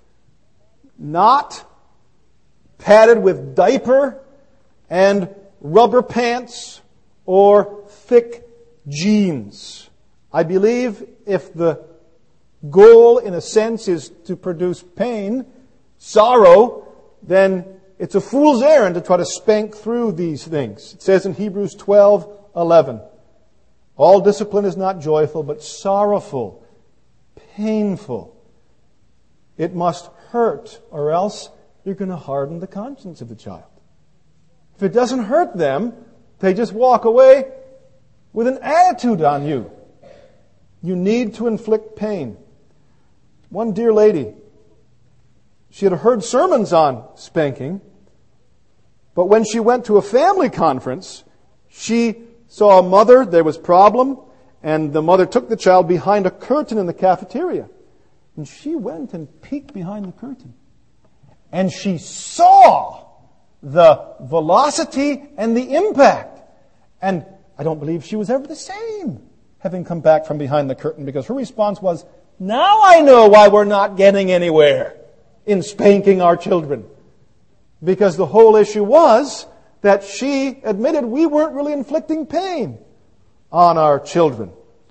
not padded with diaper and rubber pants or thick jeans. I believe if the goal, in a sense, is to produce pain, sorrow, then it's a fool's errand to try to spank through these things. It says in Hebrews twelve eleven, all discipline is not joyful, but sorrowful, painful. It must hurt, or else you're going to harden the conscience of the child. If it doesn't hurt them, they just walk away with an attitude on you. You need to inflict pain. One dear lady, she had heard sermons on spanking, but when she went to a family conference, she saw a mother, there was problem, and the mother took the child behind a curtain in the cafeteria. And she went and peeked behind the curtain. And she saw the velocity and the impact. And I don't believe she was ever the same, having come back from behind the curtain, because her response was, now I know why we're not getting anywhere in spanking our children. Because the whole issue was that she admitted we weren't really inflicting pain on our children.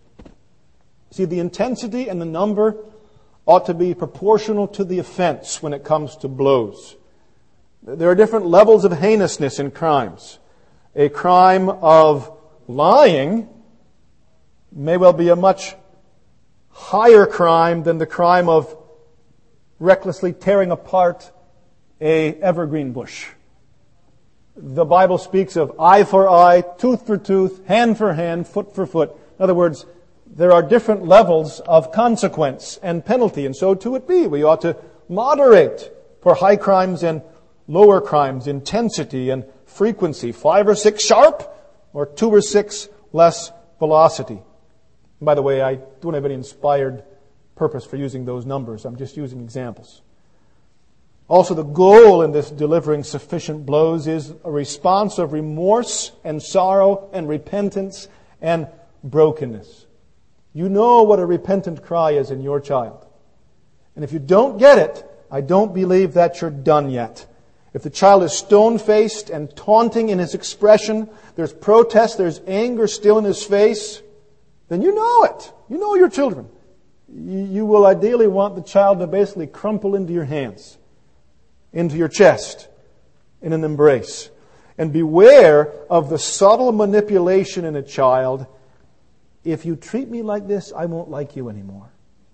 See, the intensity and the number ought to be proportional to the offense when it comes to blows. There are different levels of heinousness in crimes. A crime of lying may well be a much higher crime than the crime of recklessly tearing apart a evergreen bush. The Bible speaks of eye for eye, tooth for tooth, hand for hand, foot for foot. In other words, there are different levels of consequence and penalty, and so too it be. We ought to moderate for high crimes and lower crimes, intensity and frequency. Five or six sharp, or two or six less velocity. And by the way, I don't have any inspired purpose for using those numbers. I'm just using examples. Also, the goal in this delivering sufficient blows is a response of remorse and sorrow and repentance and brokenness. You know what a repentant cry is in your child. And if you don't get it, I don't believe that you're done yet. If the child is stone-faced and taunting in his expression, there's protest, there's anger still in his face, then you know it. You know your children. You will ideally want the child to basically crumple into your hands, into your chest, in an embrace. And beware of the subtle manipulation in a child. If you treat me like this, I won't like you anymore.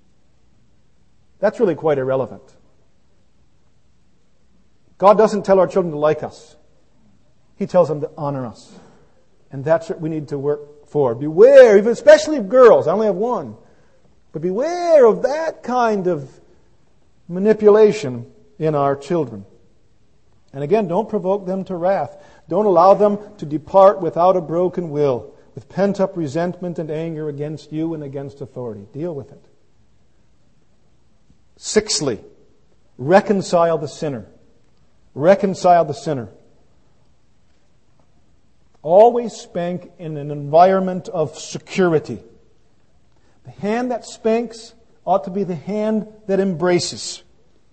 That's really quite irrelevant. God doesn't tell our children to like us. He tells them to honor us. And that's what we need to work for. Beware, even especially of girls. I only have one. But beware of that kind of manipulation in our children. And again, don't provoke them to wrath. Don't allow them to depart without a broken will, with pent-up resentment and anger against you and against authority. Deal with it. Sixthly, reconcile the sinner. Reconcile the sinner. Always spank in an environment of security. The hand that spanks ought to be the hand that embraces.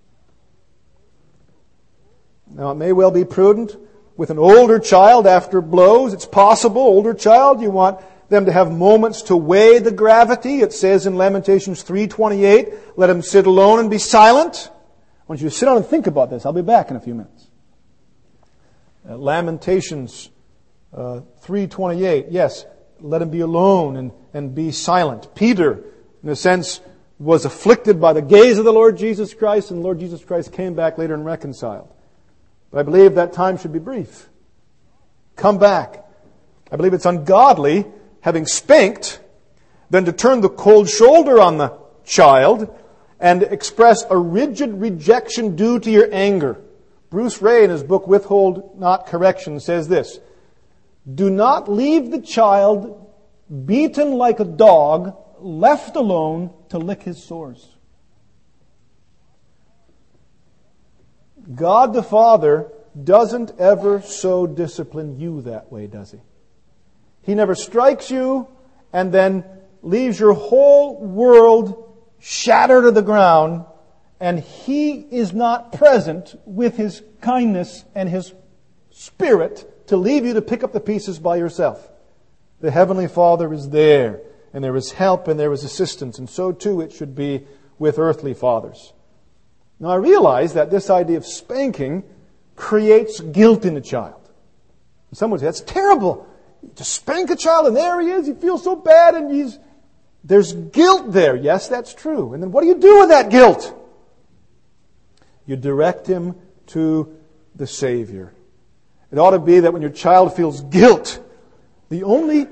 Now, it may well be prudent with an older child after blows. It's possible, older child, you want them to have moments to weigh the gravity. It says in Lamentations three twenty-eight, let him sit alone and be silent. I want you to sit down and think about this. I'll be back in a few minutes. Uh, Lamentations uh, three twenty-eight, yes, let him be alone and, and be silent. Peter, in a sense, was afflicted by the gaze of the Lord Jesus Christ, and the Lord Jesus Christ came back later and reconciled. But I believe that time should be brief. Come back. I believe it's ungodly, having spanked, then to turn the cold shoulder on the child and express a rigid rejection due to your anger. Bruce Ray, in his book Withhold Not Correction, says this: do not leave the child beaten like a dog left alone to lick his sores. God the Father doesn't ever so discipline you that way, does He? He never strikes you and then leaves your whole world shattered to the ground, and He is not present with His kindness and His Spirit to leave you to pick up the pieces by yourself. The Heavenly Father is there, and there is help and there is assistance, and so too it should be with earthly fathers. Now I realize that this idea of spanking creates guilt in a child. Someone says, that's terrible. To spank a child and there he is, he feels so bad and he's... There's guilt there. Yes, that's true. And then what do you do with that guilt? You direct him to the Savior. It ought to be that when your child feels guilt, the only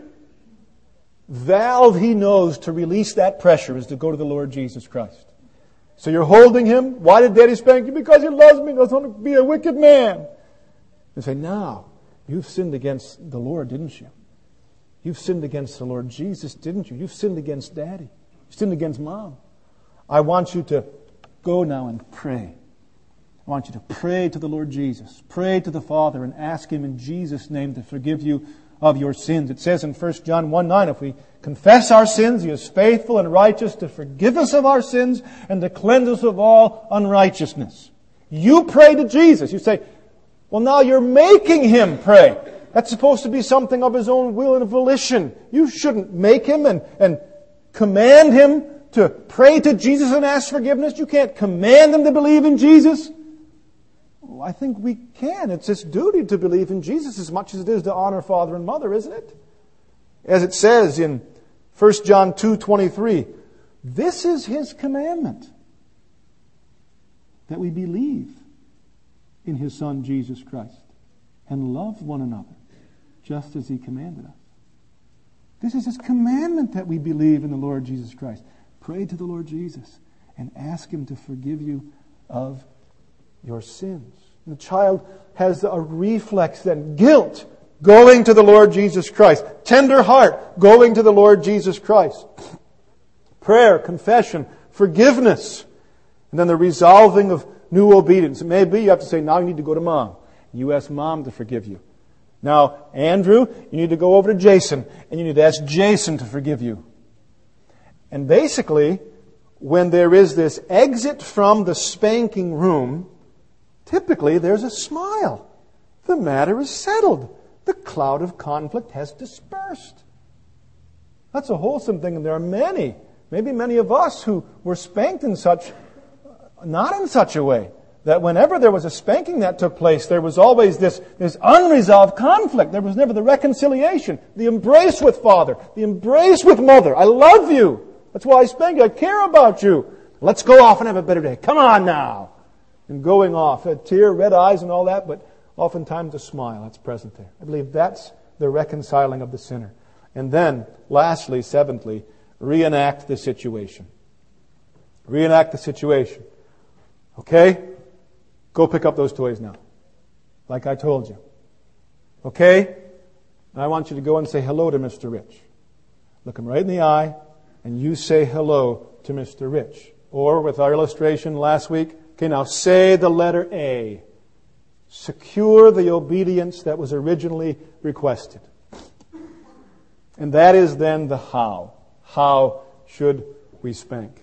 valve he knows to release that pressure is to go to the Lord Jesus Christ. So you're holding him. Why did Daddy spank you? Because he loves me. He doesn't want to be a wicked man. You say, now, you've sinned against the Lord, didn't you? You've sinned against the Lord Jesus, didn't you? You've sinned against Daddy. You've sinned against Mom. I want you to go now and pray. I want you to pray to the Lord Jesus. Pray to the Father and ask Him in Jesus' name to forgive you of your sins. It says in First John one nine, if we confess our sins, He is faithful and righteous to forgive us of our sins and to cleanse us of all unrighteousness. You pray to Jesus. You say, well, now you're making Him pray. That's supposed to be something of His own will and volition. You shouldn't make Him and, and command Him to pray to Jesus and ask forgiveness. You can't command Him to believe in Jesus. Well, I think we can. It's His duty to believe in Jesus as much as it is to honor father and mother, isn't it? As it says in First John two twenty-three, this is His commandment, that we believe in His Son Jesus Christ and love one another just as He commanded us. This is His commandment, that we believe in the Lord Jesus Christ. Pray to the Lord Jesus and ask Him to forgive you of your sins. The child has a reflex then. Guilt, going to the Lord Jesus Christ. Tender heart, going to the Lord Jesus Christ. Prayer, confession, forgiveness. And then the resolving of new obedience. It may be you have to say, now you need to go to Mom. You ask Mom to forgive you. Now, Andrew, you need to go over to Jason, and you need to ask Jason to forgive you. And basically, when there is this exit from the spanking room, typically there's a smile. The matter is settled. The cloud of conflict has dispersed. That's a wholesome thing, and there are many, maybe many of us who were spanked in such, not in such a way, that whenever there was a spanking that took place, there was always this, this unresolved conflict. There was never the reconciliation, the embrace with Father, the embrace with Mother. I love you. That's why I spank you. I care about you. Let's go off and have a better day. Come on now. And going off, a tear, red eyes and all that, but oftentimes a smile that's present there. I believe that's the reconciling of the sinner. And then, lastly, seventhly, reenact the situation. Reenact the situation. Okay? Go pick up those toys now. Like I told you. Okay? And I want you to go and say hello to Mister Rich. Look him right in the eye, and you say hello to Mister Rich. Or, with our illustration last week, okay, now say the letter A. Secure the obedience that was originally requested. And that is then the how. How should we spank?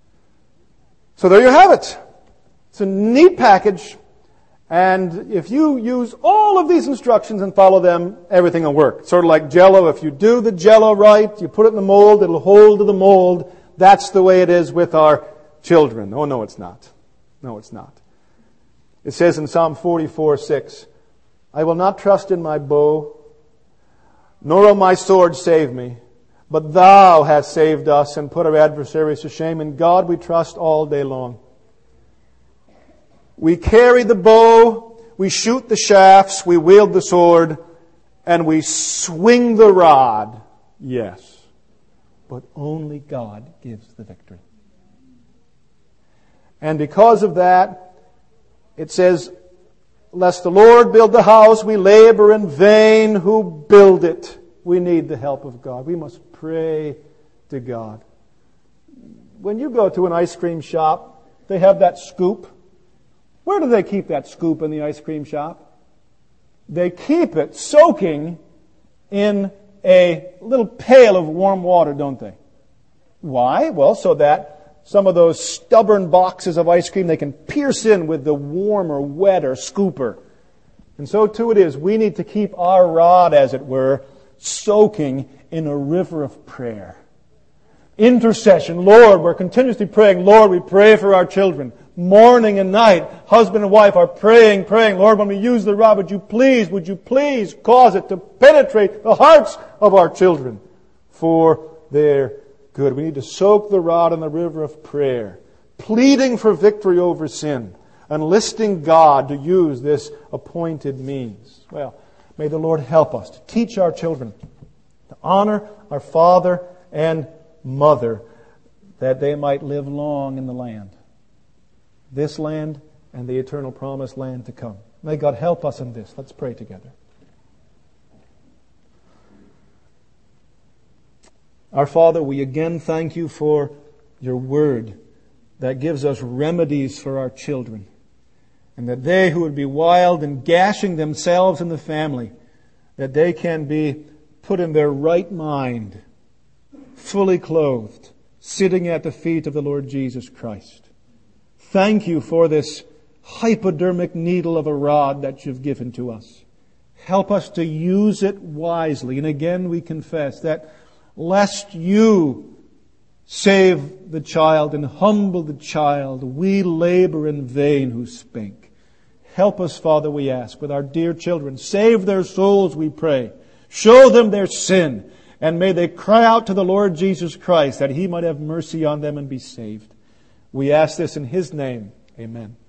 So there you have it. It's a neat package. And if you use all of these instructions and follow them, everything will work. Sort of like Jell-O. If you do the Jell-O right, you put it in the mold, it'll hold to the mold. That's the way it is with our children. Oh, no, it's not. No, it's not. It says in Psalm forty-four six, I will not trust in my bow, nor will my sword save me. But Thou hast saved us and put our adversaries to shame. In God we trust all day long. We carry the bow, we shoot the shafts, we wield the sword, and we swing the rod. Yes. But only God gives the victory. And because of that, it says, lest the Lord build the house, we labor in vain who build it. We need the help of God. We must pray to God. when you go to an ice cream shop, they have that scoop. Where do they keep that scoop in the ice cream shop? They keep it soaking in a little pail of warm water, don't they? Why? Well, so that some of those stubborn boxes of ice cream, they can pierce in with the warmer, wetter scooper. And so too it is. We need to keep our rod, as it were, soaking in a river of prayer. Intercession. Lord, we're continuously praying. Lord, we pray for our children. Morning and night, husband and wife are praying, praying. Lord, when we use the rod, would you please, would you please cause it to penetrate the hearts of our children for their good. We need to soak the rod in the river of prayer, pleading for victory over sin, enlisting God to use this appointed means. Well, may the Lord help us to teach our children to honor our father and mother, that they might live long in the land. This land and the eternal promised land to come. May God help us in this. Let's pray together. Our Father, we again thank you for your word that gives us remedies for our children, and that they who would be wild and gashing themselves in the family, that they can be put in their right mind, fully clothed, sitting at the feet of the Lord Jesus Christ. Thank you for this hypodermic needle of a rod that you've given to us. Help us to use it wisely. And again we confess that lest you save the child and humble the child, we labor in vain who spake. Help us, Father, we ask, with our dear children. Save their souls, we pray. Show them their sin. And may they cry out to the Lord Jesus Christ that He might have mercy on them and be saved. We ask this in His name. Amen.